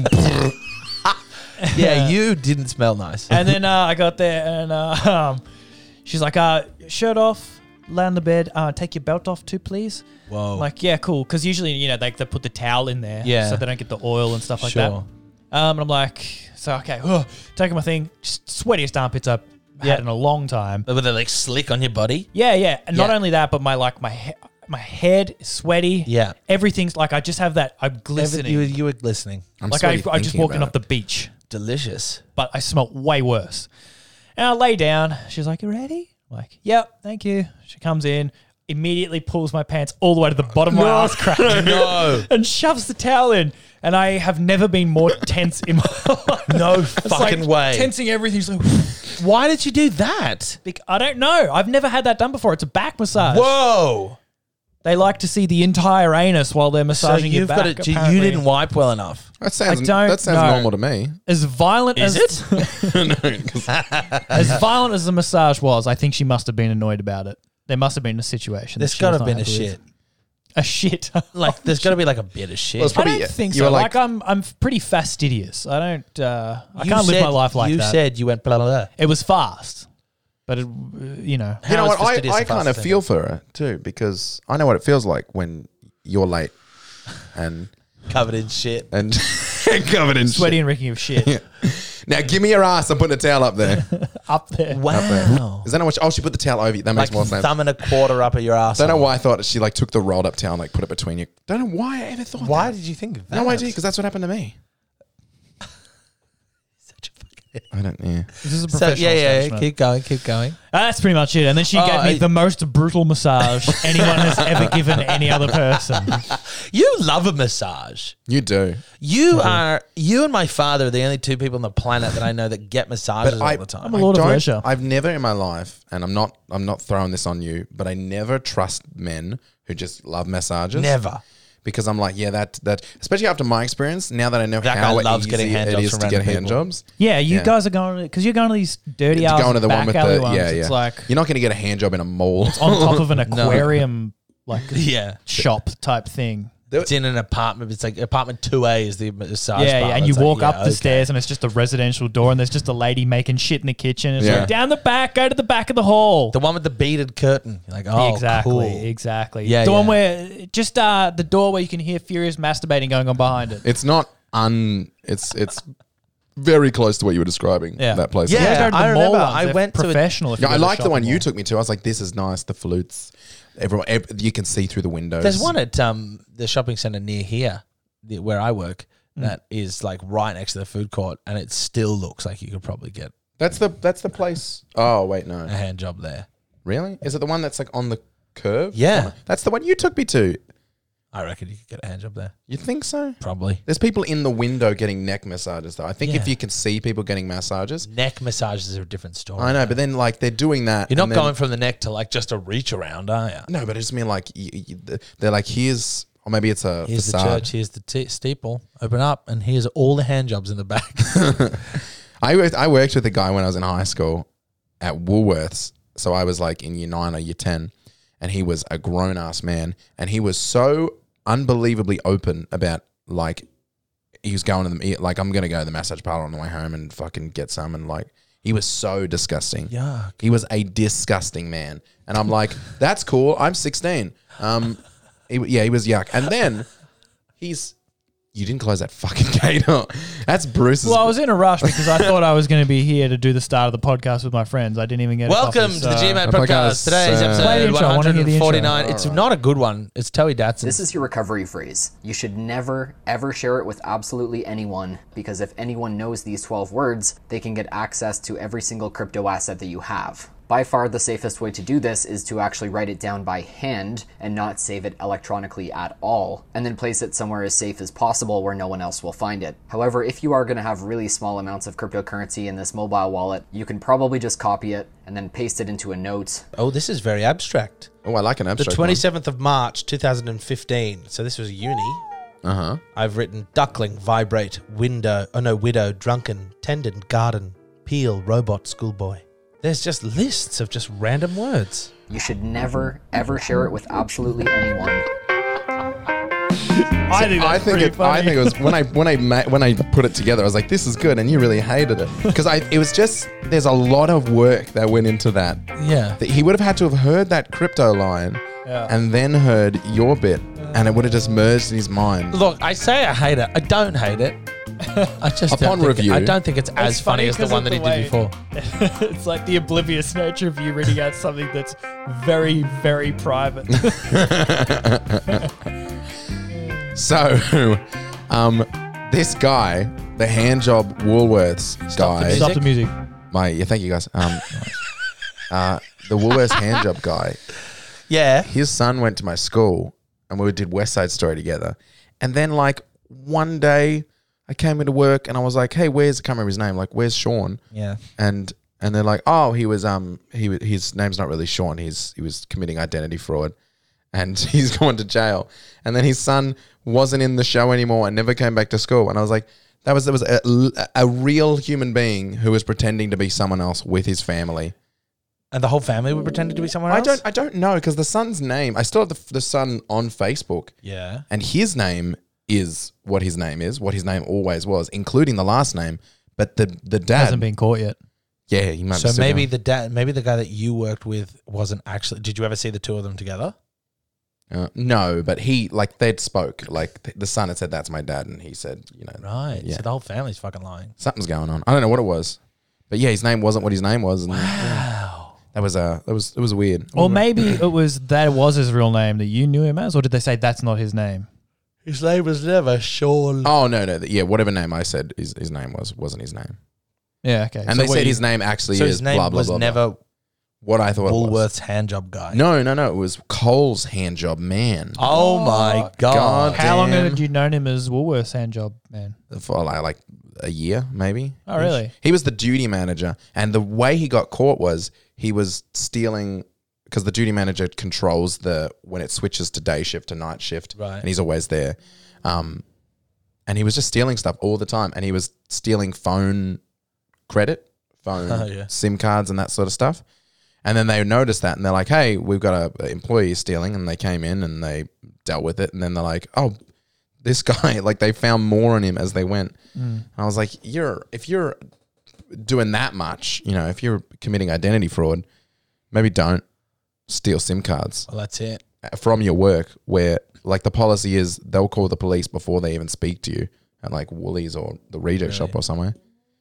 Yeah, you didn't smell nice. And then uh, I got there and uh, um, she's like, uh, shirt off, lay on the bed, uh, take your belt off too, please. Whoa. I'm like, yeah, cool. Because usually, you know, they, they put the towel in there Yeah. so they don't get the oil and stuff like Sure. that. Um, and I'm like, so, okay, oh, taking my thing, just sweatiest armpits I've Yeah. had in a long time. Were they like slick on your body? Yeah, yeah. And not Yeah. only that, but my, like, my he- my head is sweaty. Yeah. Everything's like, I just have that, I'm glistening. You, you were glistening. I'm like, I, sweaty I just thinking walking about off the beach. Delicious. But I smelt way worse. And I lay down. She's like, you ready? I'm like, yep, thank you. She comes in, immediately pulls my pants all the way to the bottom of my ass crack. No. And shoves the towel in. And I have never been more tense in my life. No It's fucking like way. Tensing everything. She's like, Why did you do that? bec- I don't know. I've never had that done before. It's a back massage. Whoa. They like to see the entire anus while they're So massaging your you've back. got it. You apparently. didn't wipe well enough. That sounds, I don't that sounds know. normal to me. As violent Is as No, 'cause- as violent as the massage was, I think she must have been annoyed about it. There must have been a situation. There's that she got to was have not been a happy with. shit. A shit. Like, there's got to be like a bit of shit. Well, it's I probably- don't think you so. were Like, like- I'm, I'm pretty fastidious. I don't. Uh, I You can't live said- my life like you that. said you went blah, blah, blah. It was fast, but it, uh, you know. You know How what? is I, fastidious I and kind of fast feel for her too because I know what it feels like when you're late and Covered in shit. and covered in Sweaty shit. and reeking of shit Now give me your ass. I'm putting a towel up there. up there. Wow. Is that not what? She, oh, she put the towel over you. That makes Like more sense. thumb and a quarter up at your ass. Don't know why I thought she like took the rolled up towel and like put it between you. Don't know why I ever thought. Why that. did you think of that? No idea because that's what happened to me. Such a fucking I don't. Yeah. This is a So professional yeah, yeah, yeah. establishment. Keep going, keep going. Uh, That's pretty much it. And then she Oh, gave me I- the most brutal massage anyone has ever given any other person. You love a massage. You do. You are you and my father are the only two people on the planet that I know that get massages But I, all the time. I'm a lord I of don't- leisure. I've never in my life, and I'm not. I'm not throwing this on you, but I never trust men who just love massages. Never. Because I'm like, yeah, that that. Especially after my experience, now that I know That how guy loves easy getting hand it jobs is from to get random hand people. jobs. Yeah, you Yeah. guys are going because you're going to these dirty To ass go into the back one with alley the ones. yeah, yeah. It's like You're not going to get a hand job in a mall. on top of an aquarium like Yeah. shop type thing. It's in an apartment. It's like apartment two A is the massage Yeah, bar. yeah, and you It's like, walk yeah, up the okay. stairs and it's just a residential door and there's just a lady making shit in the kitchen. It's Yeah. like down the back, go to the back of the hall. The one with the beaded curtain. You're like, oh, exactly, cool. exactly. Yeah, the one yeah. where just uh, the door where you can hear furious masturbating going on behind it. It's not un. It's it's very close to what you were describing. Yeah. That place. Yeah, You gotta go to the I mall remember ones. I They're went to a- professional. if Yeah, you I go to like the one shopping you mall. took me to. I was like, this is nice. The flutes. Everyone, ev- you can see through the windows. There's one at um, the shopping centre near here, the, where I work, Mm. that is like right next to the food court, and it still looks like you could probably get That's the that's the place. Oh wait, no. a hand job there. Really? Is it the one that's like on the curve? Yeah. That's the one you took me to. I reckon you could get a hand job there. You think so? Probably. There's people in the window getting neck massages though. I think if Yeah. you can see people getting massages. Neck massages are a different story. I know, but then like they're doing that. You're not and then- going from the neck to like just a reach around, are you? No, but I just mean like y y they're like here's or maybe it's a Here's facade. the church, here's the t- steeple. Open up, and here's all the hand jobs in the back. I worked, I worked with a guy when I was in high school at Woolworths. So I was like in year nine or year ten, and he was a grown ass man, and he was so unbelievably open about like he was going to the like I'm gonna go to the massage parlor on the way home and fucking get some, and like he was so disgusting. Yuck. He was a disgusting man, and I'm like, that's cool. I'm sixteen. Um, he, yeah, he was yuck, and then he's. You didn't close that fucking gate up. That's Bruce's. Well, I was in a rush because I thought I was going to be here to do the start of the podcast with my friends. I didn't even get a Welcome coffee, to so- the G-Man The podcast. podcast, Today's uh, Play the episode intro. I wanna hear the intro. one forty-nine. It's not a good one. It's Toey Datsun. This is your recovery phrase. You should never, ever share it with absolutely anyone, because if anyone knows these twelve words, they can get access to every single crypto asset that you have. By far, the safest way to do this is to actually write it down by hand and not save it electronically at all, and then place it somewhere as safe as possible where no one else will find it. However, if you are going to have really small amounts of cryptocurrency in this mobile wallet, you can probably just copy it and then paste it into a note. Oh, this is very abstract. oh, I like an The abstract. twenty-seventh of March, two thousand fifteen. So this was uni. Uh huh. I've written duckling, vibrate, window, oh no, widow, drunken, tendon, garden, peel, robot, schoolboy. There's just lists of just random words. You should never, ever share it with absolutely anyone. I think that's I think pretty it. funny. I think it was when I when I ma- when I put it together. I was like, "This is good," and you really hated it because I. It was just there's a lot of work that went into that. Yeah. That he would have had to have heard that crypto line, Yeah. and then heard your bit, and it would have just merged in his mind. Look, I say I hate it. I don't hate it. I just Upon don't think review- I don't think it's as It's funny, funny as the 'cause one of that he the did way- before. It's like the oblivious nature of you reading out something that's very, very private. So, um, this guy, the handjob Woolworths guy, Stop the music. my yeah, thank you guys. Um, uh, the Woolworths handjob guy. Yeah. His son went to my school and we did West Side Story together. And then like one day I came into work and I was like, hey, where's, I can't remember his name, like, where's Sean? Yeah. And and they're like, oh, he was, um, he wa- his name's not really Sean. He's, he was committing identity fraud and he's going to jail. And then his son wasn't in the show anymore and never came back to school. And I was like, that was, that was a, a real human being who was pretending to be someone else with his family. And the whole family would pretend to be someone I else? don't, I don't know because the son's name, I still have the, the son on Facebook. Yeah. And his name is what his name is, what his name always was, including the last name. But the the dad, Hasn't been caught yet. yeah, he might. So be still maybe going. the dad, maybe the guy that you worked with wasn't actually. Did you ever see the two of them together? Uh, no, but he like they'd spoke. Like th- the son had said, "That's my dad," and he said, "You know, Right. Yeah. So the whole family's fucking lying. something's going on." I don't know what it was, but yeah, his name wasn't what his name was, and Wow. that was uh, that was it was weird. Or maybe it was that was his real name that you knew him as, or did they say that's not his name? His name was never Sean. Oh no, no, yeah, whatever name I said his, his name was wasn't his name, Yeah, okay. and So they what said you- his name actually So is his name blah blah was blah. blah. never what I thought it was. Woolworths handjob guy. No, no, no, it was Cole's handjob man. Oh my god. God. How long damn. had you known him as Woolworths hand job man? For like, like a year, maybe. Oh, really? He was the duty manager, and the way he got caught was he was stealing because the duty manager controls the when it switches to day shift to night shift, Right. and he's always there. Um, and he was just stealing stuff all the time, and he was stealing phone credit, phone Oh, yeah. SIM cards, and that sort of stuff. And then they noticed that, and they're like, "Hey, we've got a, a employee stealing," and they came in and they dealt with it. And then they're like, "Oh, this guy!" Like they found more on him as they went. And I was like, "You're if you're doing that much, you know, if you're committing identity fraud, maybe don't steal SIM cards Well, that's it. from your work. Where like the policy is, they'll call the police before they even speak to you at like Woolies or the reject shop or somewhere."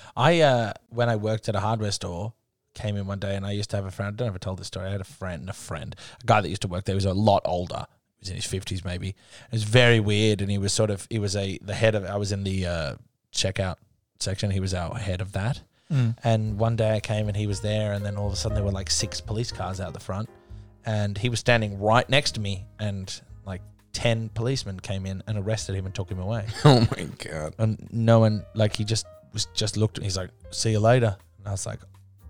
I uh, when I worked at a hardware store, came in one day and I used to have a friend. I don't know if I told this story. I had a friend, a friend, a guy that used to work there. He was a lot older. He was in his fifties maybe. It was very weird, and he was sort of he was a the head of. I was in the uh, checkout section. He was our head of that. Mm. And one day I came and he was there, and then all of a sudden there were like six police cars out the front, and he was standing right next to me, and like ten policemen came in and arrested him and took him away. Oh my God. And no one, like, he just was just looked at me. He's like, "See you later." And I was like,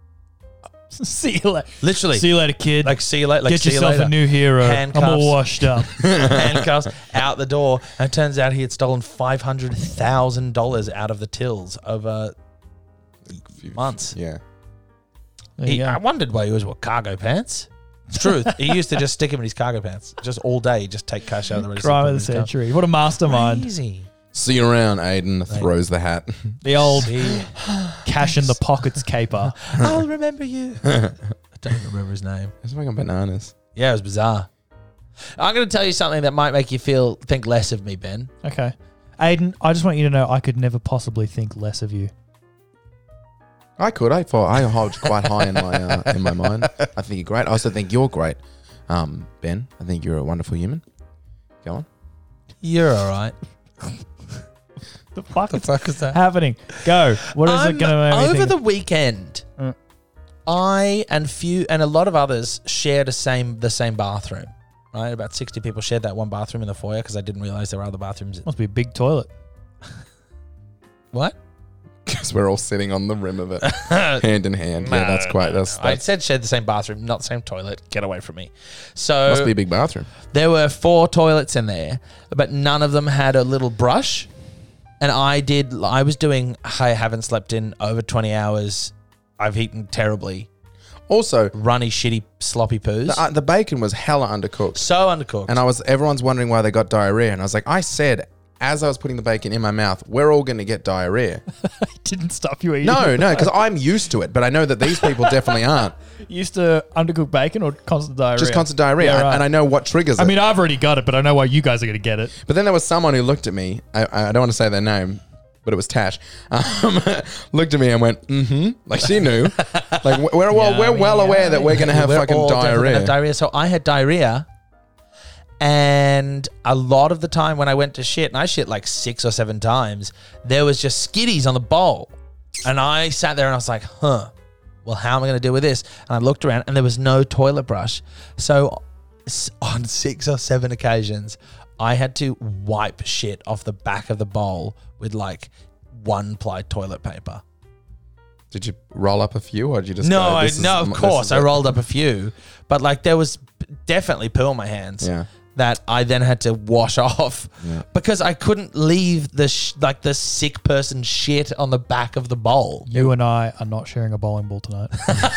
See you later. literally, See you later, kid. like, see you later. Like, Get see you yourself later. a new hero. Handcuffs. I'm all washed up. Handcuffs out the door. And it turns out he had stolen five hundred thousand dollars out of the tills over months. Yeah. There He, you go. I wondered why he always wore cargo pants. It's truth. He used to just stick him in his cargo pants just all day. Just take cash out of the register. Crime put of it the in his car. century. What a mastermind. Crazy. See you around, Aiden. Throws the hat. The old See, cash in the pockets caper. I'll remember you. I don't remember his name. It's fucking bananas. Yeah, it was bizarre. I'm going to tell you something that might make you feel think less of me, Ben. Okay. Aiden, I just want you to know I could never possibly think less of you. I could. I thought I hold quite high in my uh, in my mind. I think you're great. I also think you're great, um, Ben. I think you're a wonderful human. Go on. You're all right. The fuck The is fuck is that? happening? Go. What is I'm- it going to make me over think? the weekend, Mm. I and few and a lot of others shared a same the same bathroom. Right, about sixty people shared that one bathroom in the foyer because I didn't realize there were other bathrooms. Must be a big toilet. What? Because we're all sitting on the rim of it, hand in hand. Yeah, that's quite. That's, I that's said shared the same bathroom, not the same toilet. Get away from me. So must be a big bathroom. there were four toilets in there, but none of them had a little brush. And I did. I was doing. I haven't slept in over twenty hours. I've eaten terribly. Also, Runny, shitty, sloppy poos. the, uh, the bacon was hella undercooked, so undercooked. and I was. Everyone's wondering why they got diarrhea, and I was like, I said. As I was putting the bacon in my mouth, we're all going to get diarrhea. Didn't stop you eating. No, no, because I'm used to it, but I know that these people definitely aren't. Used to undercooked bacon or constant diarrhea? Just constant diarrhea, Yeah, I- right. and I know what triggers it. I mean, I've already got it, but I know why you guys are going to get it. But then there was someone who looked at me. I, I don't want to say their name, but it was Tash. Um, looked at me and went, "Mm-hmm." Like she knew. Like we're well, Yeah, we're I mean, well yeah, aware that we're going to have We're fucking all definitely gonna diarrhea. have diarrhea. So I had diarrhea, and a lot of the time when I went to shit, and I shit like six or seven times, there was just skitties on the bowl, and I sat there and I was like, "Huh, well, how am I going to deal with this?" And I looked around, and there was no toilet brush. So s- on six or seven occasions, I had to wipe shit off the back of the bowl with like one ply toilet paper. Did you roll up a few, or did you just? No, go, I, "This is no, m- of this course is I it"? rolled up a few, but like there was definitely poo on my hands. Yeah. That I then had to wash off Yeah. because I couldn't leave the sh- like the sick person shit on the back of the bowl. You and I are not sharing a bowling ball tonight.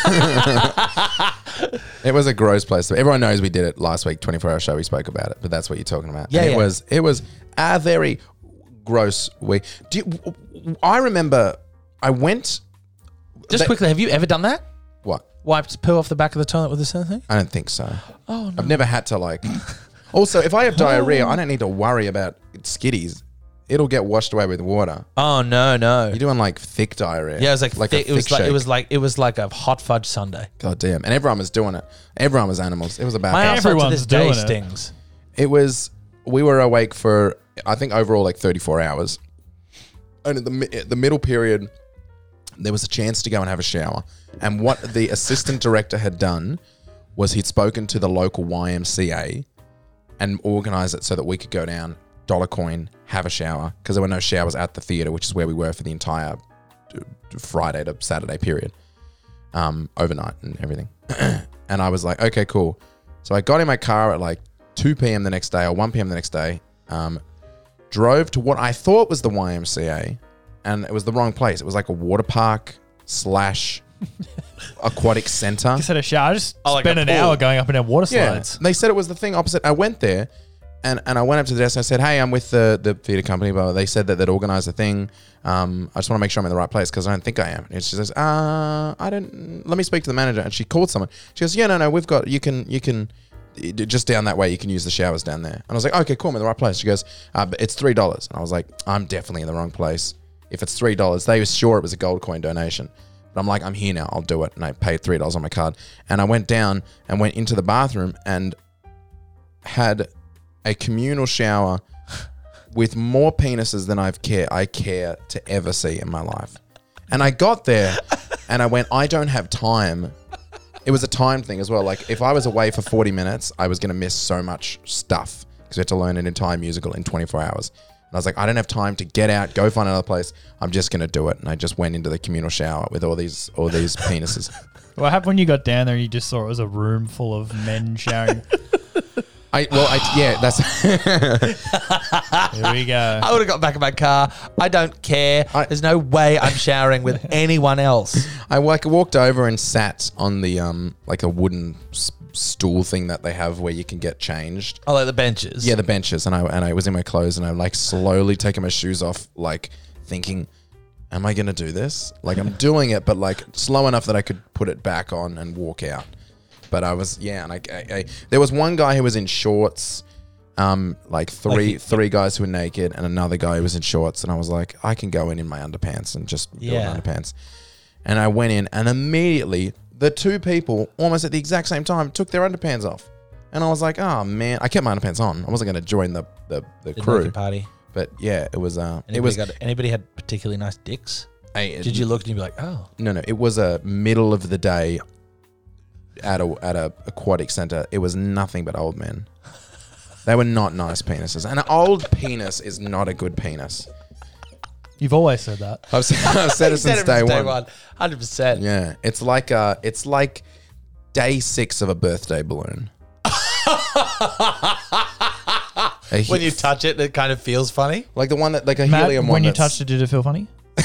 It was a gross place. Everyone knows we did it last week, twenty-four hour show. We spoke about it, but that's what you're talking about. Yeah, And it yeah. was. It was a very gross week. Do you, I remember? I went. Just That- quickly, have you ever done that? What? Wiped poo off the back of the toilet with this sort of thing? I don't think so. Oh no. I've never had to like. Also, if I have diarrhea, I don't need to worry about skitties. It'll get washed away with water. Oh no, no. You're doing like thick diarrhea. Yeah, it was like, like thick, a it was thick like it shake. was like it was like a hot fudge sundae. God damn. And everyone was doing it. Everyone was animals. It was about. My asshole to Everyone's this day doing it. stings. It was. We were awake for I think overall like thirty-four hours, and in the mi- the middle period, there was a chance to go and have a shower. And what the assistant director had done was he'd spoken to the local Y M C A and organised it so that we could go down, dollar coin, have a shower, because there were no showers at the theatre, which is where we were for the entire uh, Friday to Saturday period, um, overnight and everything. And I was like, okay, cool. So I got in my car at like two p.m. the next day or one p.m. the next day, um, drove to what I thought was the Y M C A, and it was the wrong place. It was like a water park slash aquatic centre. Just had a shower. I just Oh, like spent a an pool. hour going up and down water Yeah, slides. they said it was the thing opposite. I went there, and, and I went up to the desk and I said, "Hey, I'm with the the theatre company." But they said that they'd organised a thing. Um, I just want to make sure I'm in the right place because I don't think I am. And she says, "Uh, I don't. Let me speak to the manager." And she called someone. She goes, "Yeah, no, no, we've got. You can, you can." Just down that way, you can use the showers down there. And I was like, okay, cool, I'm in the right place. She goes, uh, but it's three dollars. And I was like, I'm definitely in the wrong place. if it's three dollars, they were sure it was a gold coin donation. But I'm like, I'm here now, I'll do it. And I paid three dollars on my card. And I went down and went into the bathroom and had a communal shower with more penises than I've care I care to ever see in my life. And I got there and I went, I don't have time. It was a time thing as well. Like, if I was away for forty minutes, I was going to miss so much stuff because we had to learn an entire musical in twenty-four hours. And I was like, I don't have time to get out, go find another place. I'm just going to do it. And I just went into the communal shower with all these all these penises. What happened when you got down there and you just saw it was a room full of men showering? I Well, I, yeah, that's... Here we go. I would have got back in my car. I don't care. I- There's no way I'm showering with anyone else. I like walked over and sat on the, um like a wooden s- stool thing that they have where you can get changed. Oh, like the benches. Yeah, the benches, and I and I was in my clothes, and I like slowly taking my shoes off, like thinking, "Am I gonna do this?" Like I'm doing it, but like slow enough that I could put it back on and walk out. But I was, yeah, and I, I, I there was one guy who was in shorts, um, like three Like he- three guys who were naked, and another guy who was in shorts, and I was like, I can go in in my underpants and just do Yeah. my underpants, and I went in, and immediately the two people, almost at the exact same time, took their underpants off. And I was like, oh, man. I kept my underpants on. I wasn't going to join the, the, the The crew. naked party. But, yeah, it was... Uh, Anybody it was. got, anybody had particularly nice dicks? a- Did you look and you'd be like, oh. No, no. It was a middle of the day at a at a aquatic center. It was nothing but old men. They were not nice penises. An old penis is not a good penis. You've always said that. I've said, I've said it Said since it day from one. one hundred percent. Yeah. It's like, uh, it's like day six of a birthday balloon. A When he- you touch it, it kind of feels funny. Like the one that, like a Matt, helium one. when you that's- touched it, did it feel funny?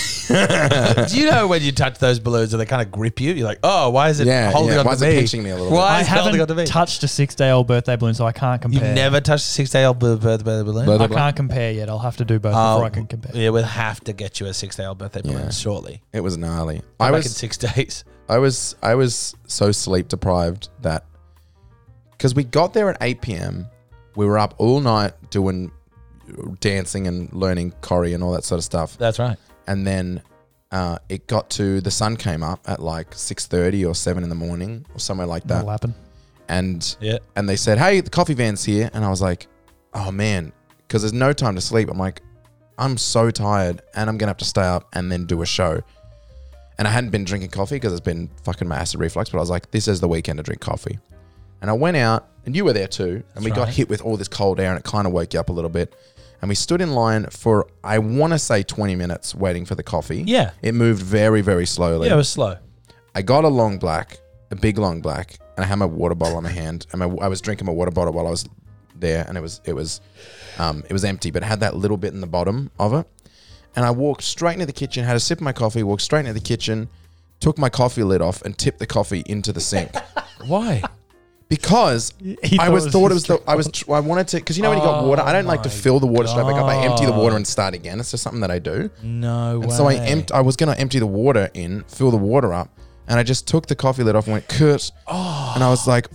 Do you know when you touch those balloons and they kind of grip you? You're like, oh, why is it Yeah, holding yeah. on Why to is it me? pinching me a little Why I is it holding on to haven't me? touched a six-day-old birthday balloon, so I can't compare. You've never touched a six-day-old birthday balloon? Blah, I blah, blah. can't compare yet. I'll have to do both Oh, before I can compare. Yeah, we'll have to get you a six-day-old birthday balloon Yeah. shortly. It was gnarly. Come I back was in six days. I was I was so sleep deprived that because we got there at eight p.m. we were up all night doing dancing and learning choreo and all that sort of stuff, That's right. and then uh, it got to the sun came up at like six thirty or seven in the morning or somewhere like that, That'll happen. and Yeah. and they said, hey, the coffee van's here, and I was like, oh man, because there's no time to sleep. I'm like, I'm so tired, and I'm gonna have to stay up and then do a show. And I hadn't been drinking coffee because it's been fucking my acid reflux, but I was like, this is the weekend to drink coffee. And I went out, and you were there too, and we got right. hit with all this cold air, and it kind of woke you up a little bit. And we stood in line for, I want to say twenty minutes waiting for the coffee. Yeah. It moved very, very slowly. Yeah, it was slow. I got a long black, a big long black, and I had my water bottle in my hand, and my, I was drinking my water bottle while I was there, and it was it was um, it was empty, but it had that little bit in the bottom of it. And I walked straight into the kitchen, had a sip of my coffee, walked straight into the kitchen, took my coffee lid off, and tipped the coffee into the sink. Why? Because He I thought was it was thought it his was the I was tr- I wanted to because you know when you got water, I don't like to my fill the water straight back up. I empty the God. water and start again. It's just something that I do. No way. And so I empt- I was gonna empty the water in, fill the water up, and I just took the coffee lid off and went, Kurt. Oh. And I was like,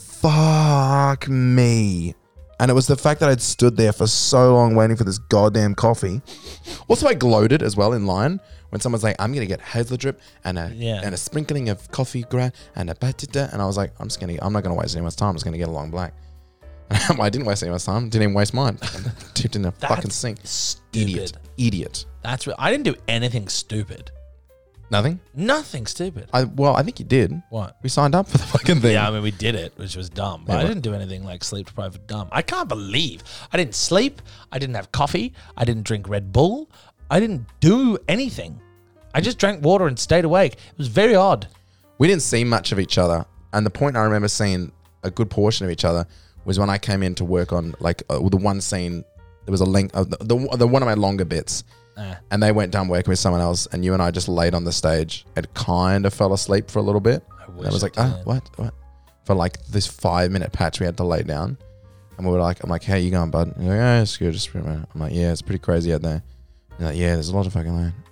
fuck me. And it was the fact that I'd stood there for so long waiting for this goddamn coffee. Also, I gloated as well in line when someone's like, I'm gonna get hazelnut drip and a Yeah. and a sprinkling of coffee ground and a batida. And I was like, I'm just gonna I'm not gonna waste anyone's time. I'm just gonna get a long black. And I didn't waste anyone's time. Didn't even waste mine. Tipped in a fucking sink. stupid. Idiot. Idiot. That's what I didn't do anything stupid. Nothing. Nothing stupid. I well, I think you did. What? We signed up for the fucking thing. Yeah, I mean, we did it, which was dumb. But Yeah, I but- didn't do anything like sleep deprived or dumb. I can't believe I didn't sleep. I didn't have coffee. I didn't drink Red Bull. I didn't do anything. I just drank water and stayed awake. It was very odd. We didn't see much of each other, and the point I remember seeing a good portion of each other was when I came in to work on like uh, the one scene. There was a length of the, the, the one of my longer bits, Ah. and they went down working with someone else, and you and I just laid on the stage and kind of fell asleep for a little bit. I And wish I was like, I oh, did. what, what? For like this five minute patch we had to lay down, and we were like, I'm like, how you going, bud? And you're like, yeah, it's good. Just for a minute. I'm like, yeah, it's pretty crazy out there. And you're like, yeah, there's a lot of fucking land.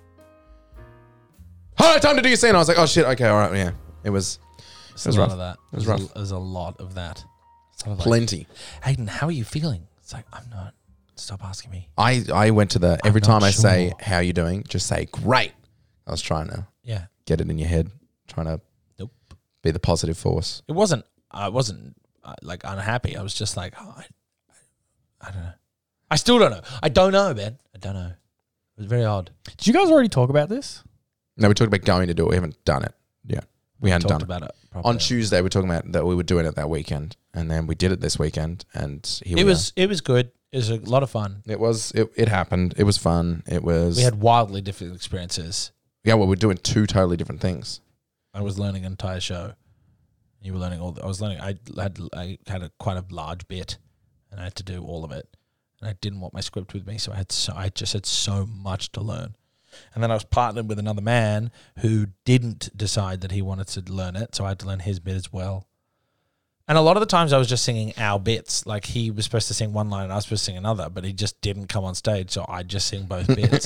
All right, time to do your scene. I was like, oh shit, okay, all right, yeah. It was There's It was a lot rough. of that. It was There's a- rough. There's a lot of that. Sort of like, plenty. Hayden, how are you feeling? It's like, I'm not Stop asking me. I, I went to the, every not time I say, sure. how you doing? Just say, great. I was trying to Yeah. get it in your head, trying to Nope. be the positive force. It wasn't. I wasn't uh, like unhappy. I was just like, oh, I, I, I don't know. I still don't know. I don't know, man. I don't know. It was very odd. Did you guys already talk about this? No, we talked about going to do it. We haven't done it yet. We hadn't Talked done it. about it properly. On Tuesday, we're talking about that we were doing it that weekend, and then we did it this weekend, and here It we was. It was good. It was a lot of fun. are. It was. It, it happened. It was fun. It was. We had wildly different experiences. yeah. Well, we're doing two totally different things. I was learning an entire show. You were learning all. The, I was learning. I had. I had a quite a large bit, and I had to do all of it. And I didn't want my script with me, so I had. So I just had so much to learn. And then I was partnered with another man who didn't decide that he wanted to learn it, so I had to learn his bit as well. And a lot of the times I was just singing our bits. Like he was supposed to sing one line and I was supposed to sing another, but he just didn't come on stage, so I just sing both bits.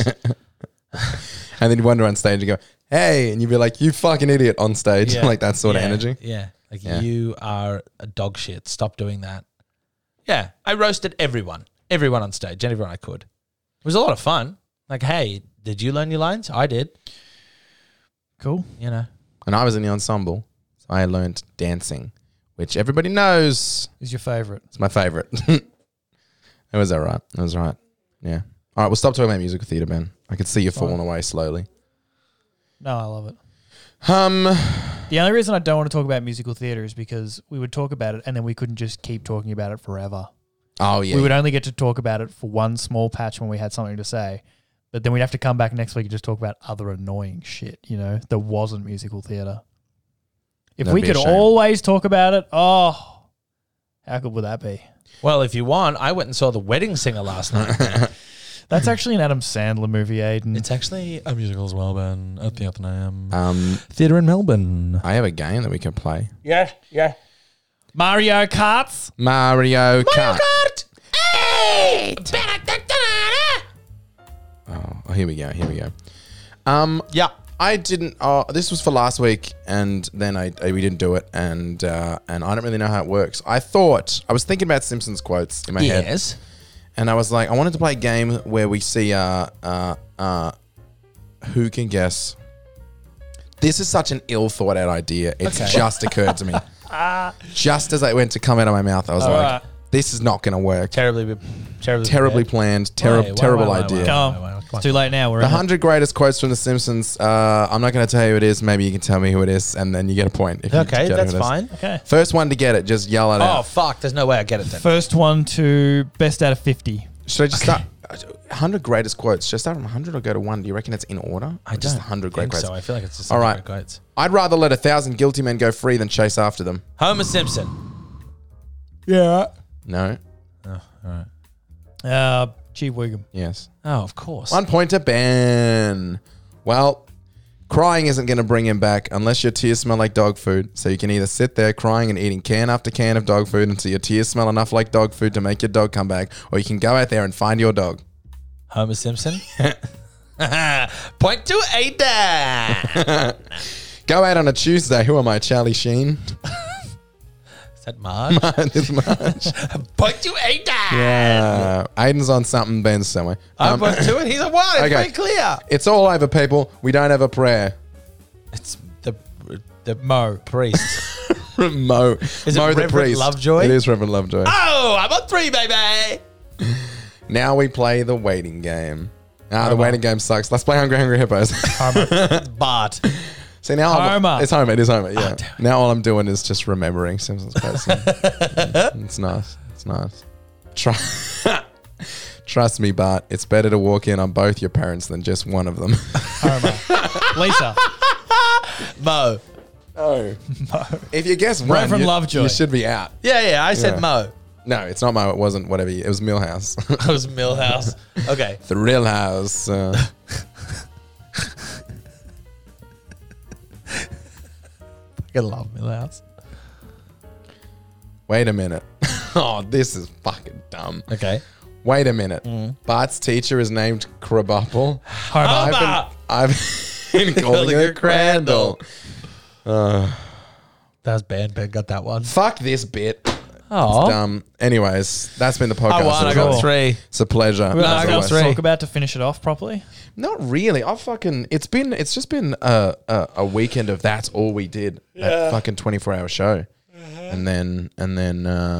And then you wander on stage and go, "Hey," and you'd be like, "You fucking idiot!" on stage, Yeah. like that sort Yeah. of energy. Yeah. Like Yeah. you are a dog shit. Stop doing that. Yeah. I roasted everyone. Everyone on stage. Everyone I could. It was a lot of fun. Like, hey, did you learn your lines? I did. Cool. You know. And I was in the ensemble, so I learned dancing, which everybody knows Is your favorite? is my favorite. It was all right. It was all right. Yeah. All right, we'll stop talking about musical theatre, Ben. I can see you falling away slowly. No, I love it. Um, The only reason I don't want to talk about musical theatre is because we would talk about it and then we couldn't just keep talking about it forever. oh yeah. We would only get to talk about it for one small patch when we had something to say. But then we'd have to come back next week and just talk about other annoying shit, you know, that wasn't musical theatre. If That'd we be a could shame. always talk about it, oh, how good would that be? Well, if you want, I went and saw The Wedding Singer last night. That's actually an Adam Sandler movie, Aiden. It's actually a musical as well, Ben, at the Athenaeum um, Theatre in Melbourne. I have a game that we can play. Yeah, yeah. Mario Karts. Mario Kart. Kart! Hey! Oh, oh, here we go. Here we go. Um, Yeah. I didn't. Oh, this was for last week, and then I, I we didn't do it, and uh, and I don't really know how it works. I thought I was thinking about Simpsons quotes in my head, Yes. and I was like, I wanted to play a game where we see uh uh uh who can guess. This is such an ill thought out idea. It's Okay. just occurred to me. Just as it went to come out of my mouth, I was All like, right. this is not going to work. Terribly, terribly, Terribly prepared. planned. Terrible, Why? Why, terrible why, why, idea. why, Come why, on. why, why, It's too late now. We're The in it. hundred greatest quotes from The Simpsons. Uh, I'm not going to tell you who it is. Maybe you can tell me who it is, and then you get a point. If you Okay, get that's who it is. fine. Okay. First one to get it, just yell it Oh, out. fuck. There's no way I get it then. First one to best out of fifty. Should I just start? one hundred greatest quotes. Should I start from one hundred or go to one? Do you reckon it's in order? I Or just don't one hundred great think quotes. so. I feel like it's just All some right. great quotes. I'd rather let a thousand guilty men go free than chase after them. Homer Simpson. Yeah. No. Oh, all right. Uh, Chief Wiggum. Yes. Oh, of course. One point to Ben. Well, crying isn't going to bring him back unless your tears smell like dog food. So you can either sit there crying and eating can after can of dog food until your tears smell enough like dog food to make your dog come back, or you can go out there and find your dog. Homer Simpson. Point to Ada. Go out on a Tuesday. Who am I, Charlie Sheen? Is that Marge? This much. Point to Ada. Uh, Aiden's on something. Ben's somewhere. I Um, point to it. He's a one. It's okay. very clear. It's all over, people. We don't have a prayer. It's the the Mo. priest. Mo. Is it Mo the Reverend priest. Lovejoy? It is Reverend Lovejoy. Oh, I'm on three, baby. Now we play the waiting game. Ah, the waiting game sucks. Let's play Hungry Hungry Hippos. It's Bart. See now, I'm- Homer. it's Homer. It is Homer. Yeah. damn now all I'm doing is just remembering Simpsons quotes. It's nice. It's nice. Try- Trust me, Bart. It's better to walk in on both your parents than just one of them. Homer. Lisa. Mo. Oh. If you guess one, Reverend you, Lovejoy. you should be out. Yeah, yeah. I said Yeah. Mo. No, it's not Mo. It wasn't whatever. You, it was Millhouse. That was Millhouse. Okay. The Real House. Uh, I love Millhouse. wait a minute. Oh, this is fucking dumb. Okay. Wait a minute. Bart's teacher is named Krabappel. Homer. I've Homer. been, I've been calling her Crandall. Uh, That was bad. Ben got that one. fuck this bit. Oh, Um. Anyways, that's been the podcast. I won. I It got was- three. It's a pleasure. Well, as I got always. three. talk about to finish it off properly. Not really. I fucking. It's been. It's just been a a, a weekend of that's all we did. That fucking twenty four hour show, and then and then uh,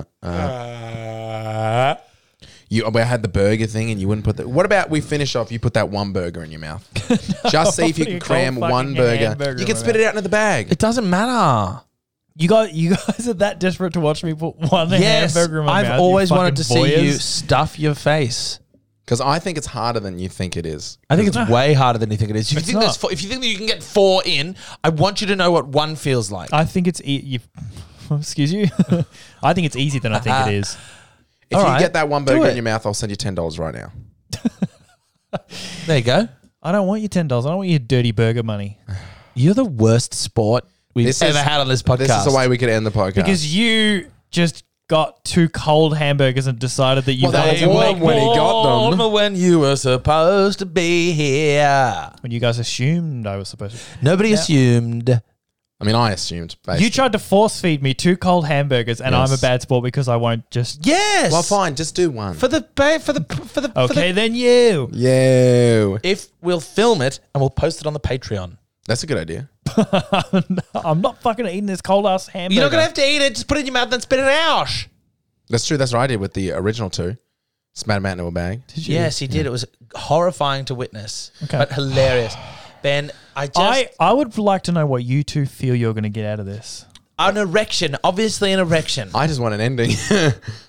uh, you. I had the burger thing, and you wouldn't put the. What about we finish off? You put that one burger in your mouth. Just see if you putting can a cold cram one fucking burger. hamburger You in can my spit it out into the bag. It doesn't matter. You got you guys are that desperate to watch me put one Yes, hamburger in my I've mouth. you always wanted fucking to see you voyeurs. stuff your face. Because I think it's harder than you think it is. I think it's way harder than you think it is. If you It's think there's not. four, if you think that you can get four in, I want you to know what one feels like. I think it's e- you. Excuse you. I think it's easier than I think it is. If All you right, get that one do burger it. in your mouth, I'll send you ten dollars right now. There you go. I don't want your ten dollars. I don't want your dirty burger money You're the worst sport we've This ever is- had on this podcast. This is the way we could end the podcast. because you just got two cold hamburgers and decided that you Well, they wanted were to warm make when he more. got them. Warm when you were supposed to be here. When you guys assumed I was supposed to. Nobody Yeah. assumed. I mean, I assumed. Basically. You tried to force feed me two cold hamburgers, and Yes. I'm a bad sport because I won't just. Yes. Well, fine. Just do one. For the ba- for the for the for Okay, the, then you. Yeah. if we'll film it and we'll post it on the Patreon. That's a good idea. I'm not fucking eating this cold ass hamburger. You're not gonna have to eat it. Just put it in your mouth and spit it out. That's true. That's what I did with the original two. Spat them out into a bag. Did you? Yes, he did. It was horrifying to witness, Okay. but hilarious. Ben, I just I, I would like to know what you two feel you're going to get out of this. an erection, obviously an erection. I just want an ending. I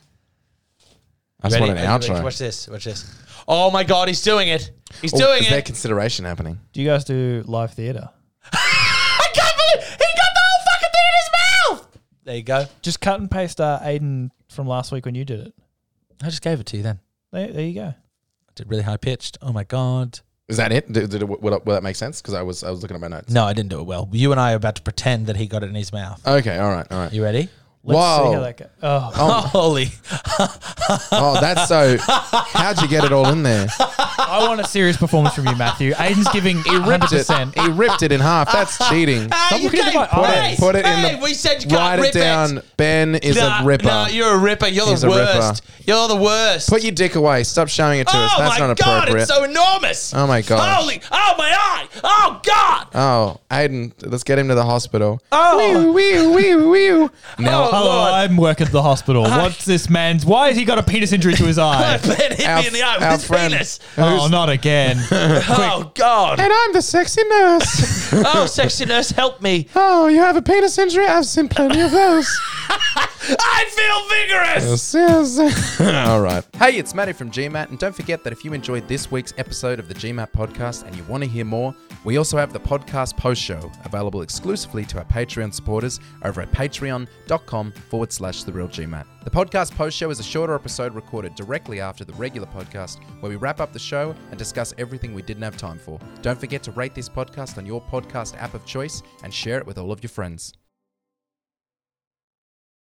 just want an Are you ready? outro. Watch this. Watch this. Oh my God, he's doing it. He's Oh, doing is there it. consideration happening? Do you guys do live theatre? I can't believe he got the whole fucking thing in his mouth. There you go. Just cut and paste uh, Aiden from last week when you did it. I just gave it to you then. There, there you go. I did really high pitched. Oh my God. Is that it? Did, did it will, will that make sense? Because I was I was looking at my notes. No, I didn't do it well. You and I are about to pretend that he got it in his mouth. Okay. All right. All right. You ready? Let's Whoa. see how that goes. Oh, Holy. Oh, that's so. How'd you get it all in there? I want a serious performance from you, Matthew. Aiden's giving He ripped it. He ripped it in half. That's cheating. Hey, you looking at gave my Put eyes. it, put it in Hey, the. we said you can't write rip it down. Ben is Nah, a ripper. nah, you're a ripper. You're He's the a ripper. worst. You're the worst. Put your dick away. Stop showing it to us. oh That's my not God, appropriate. it's so enormous. Oh my gosh. Holy, oh my eye. Oh God. Oh, Aiden, let's get him to the hospital. Oh. Wee, wee, wee, wee. Now, Oh, hello, Lord. I'm working at the hospital. What's this man's? Why has he got a penis injury to his eye? Ben hit Our- me in the eye with our his friend- penis. Oh, not again. Oh God. and I'm the sexy nurse. Oh, sexy nurse, help me. Oh, you have a penis injury? I've seen plenty of those. I feel vigorous. Yes, yes. All right. Hey, it's Matty from G MAT, and don't forget that if you enjoyed this week's episode of the G MAT podcast and you want to hear more, we also have the podcast post show available exclusively to our Patreon supporters over at patreon.com forward slash the real G MAT. The podcast post show is a shorter episode recorded directly after the regular podcast where we wrap up the show and discuss everything we didn't have time for. Don't forget to rate this podcast on your podcast app of choice and share it with all of your friends.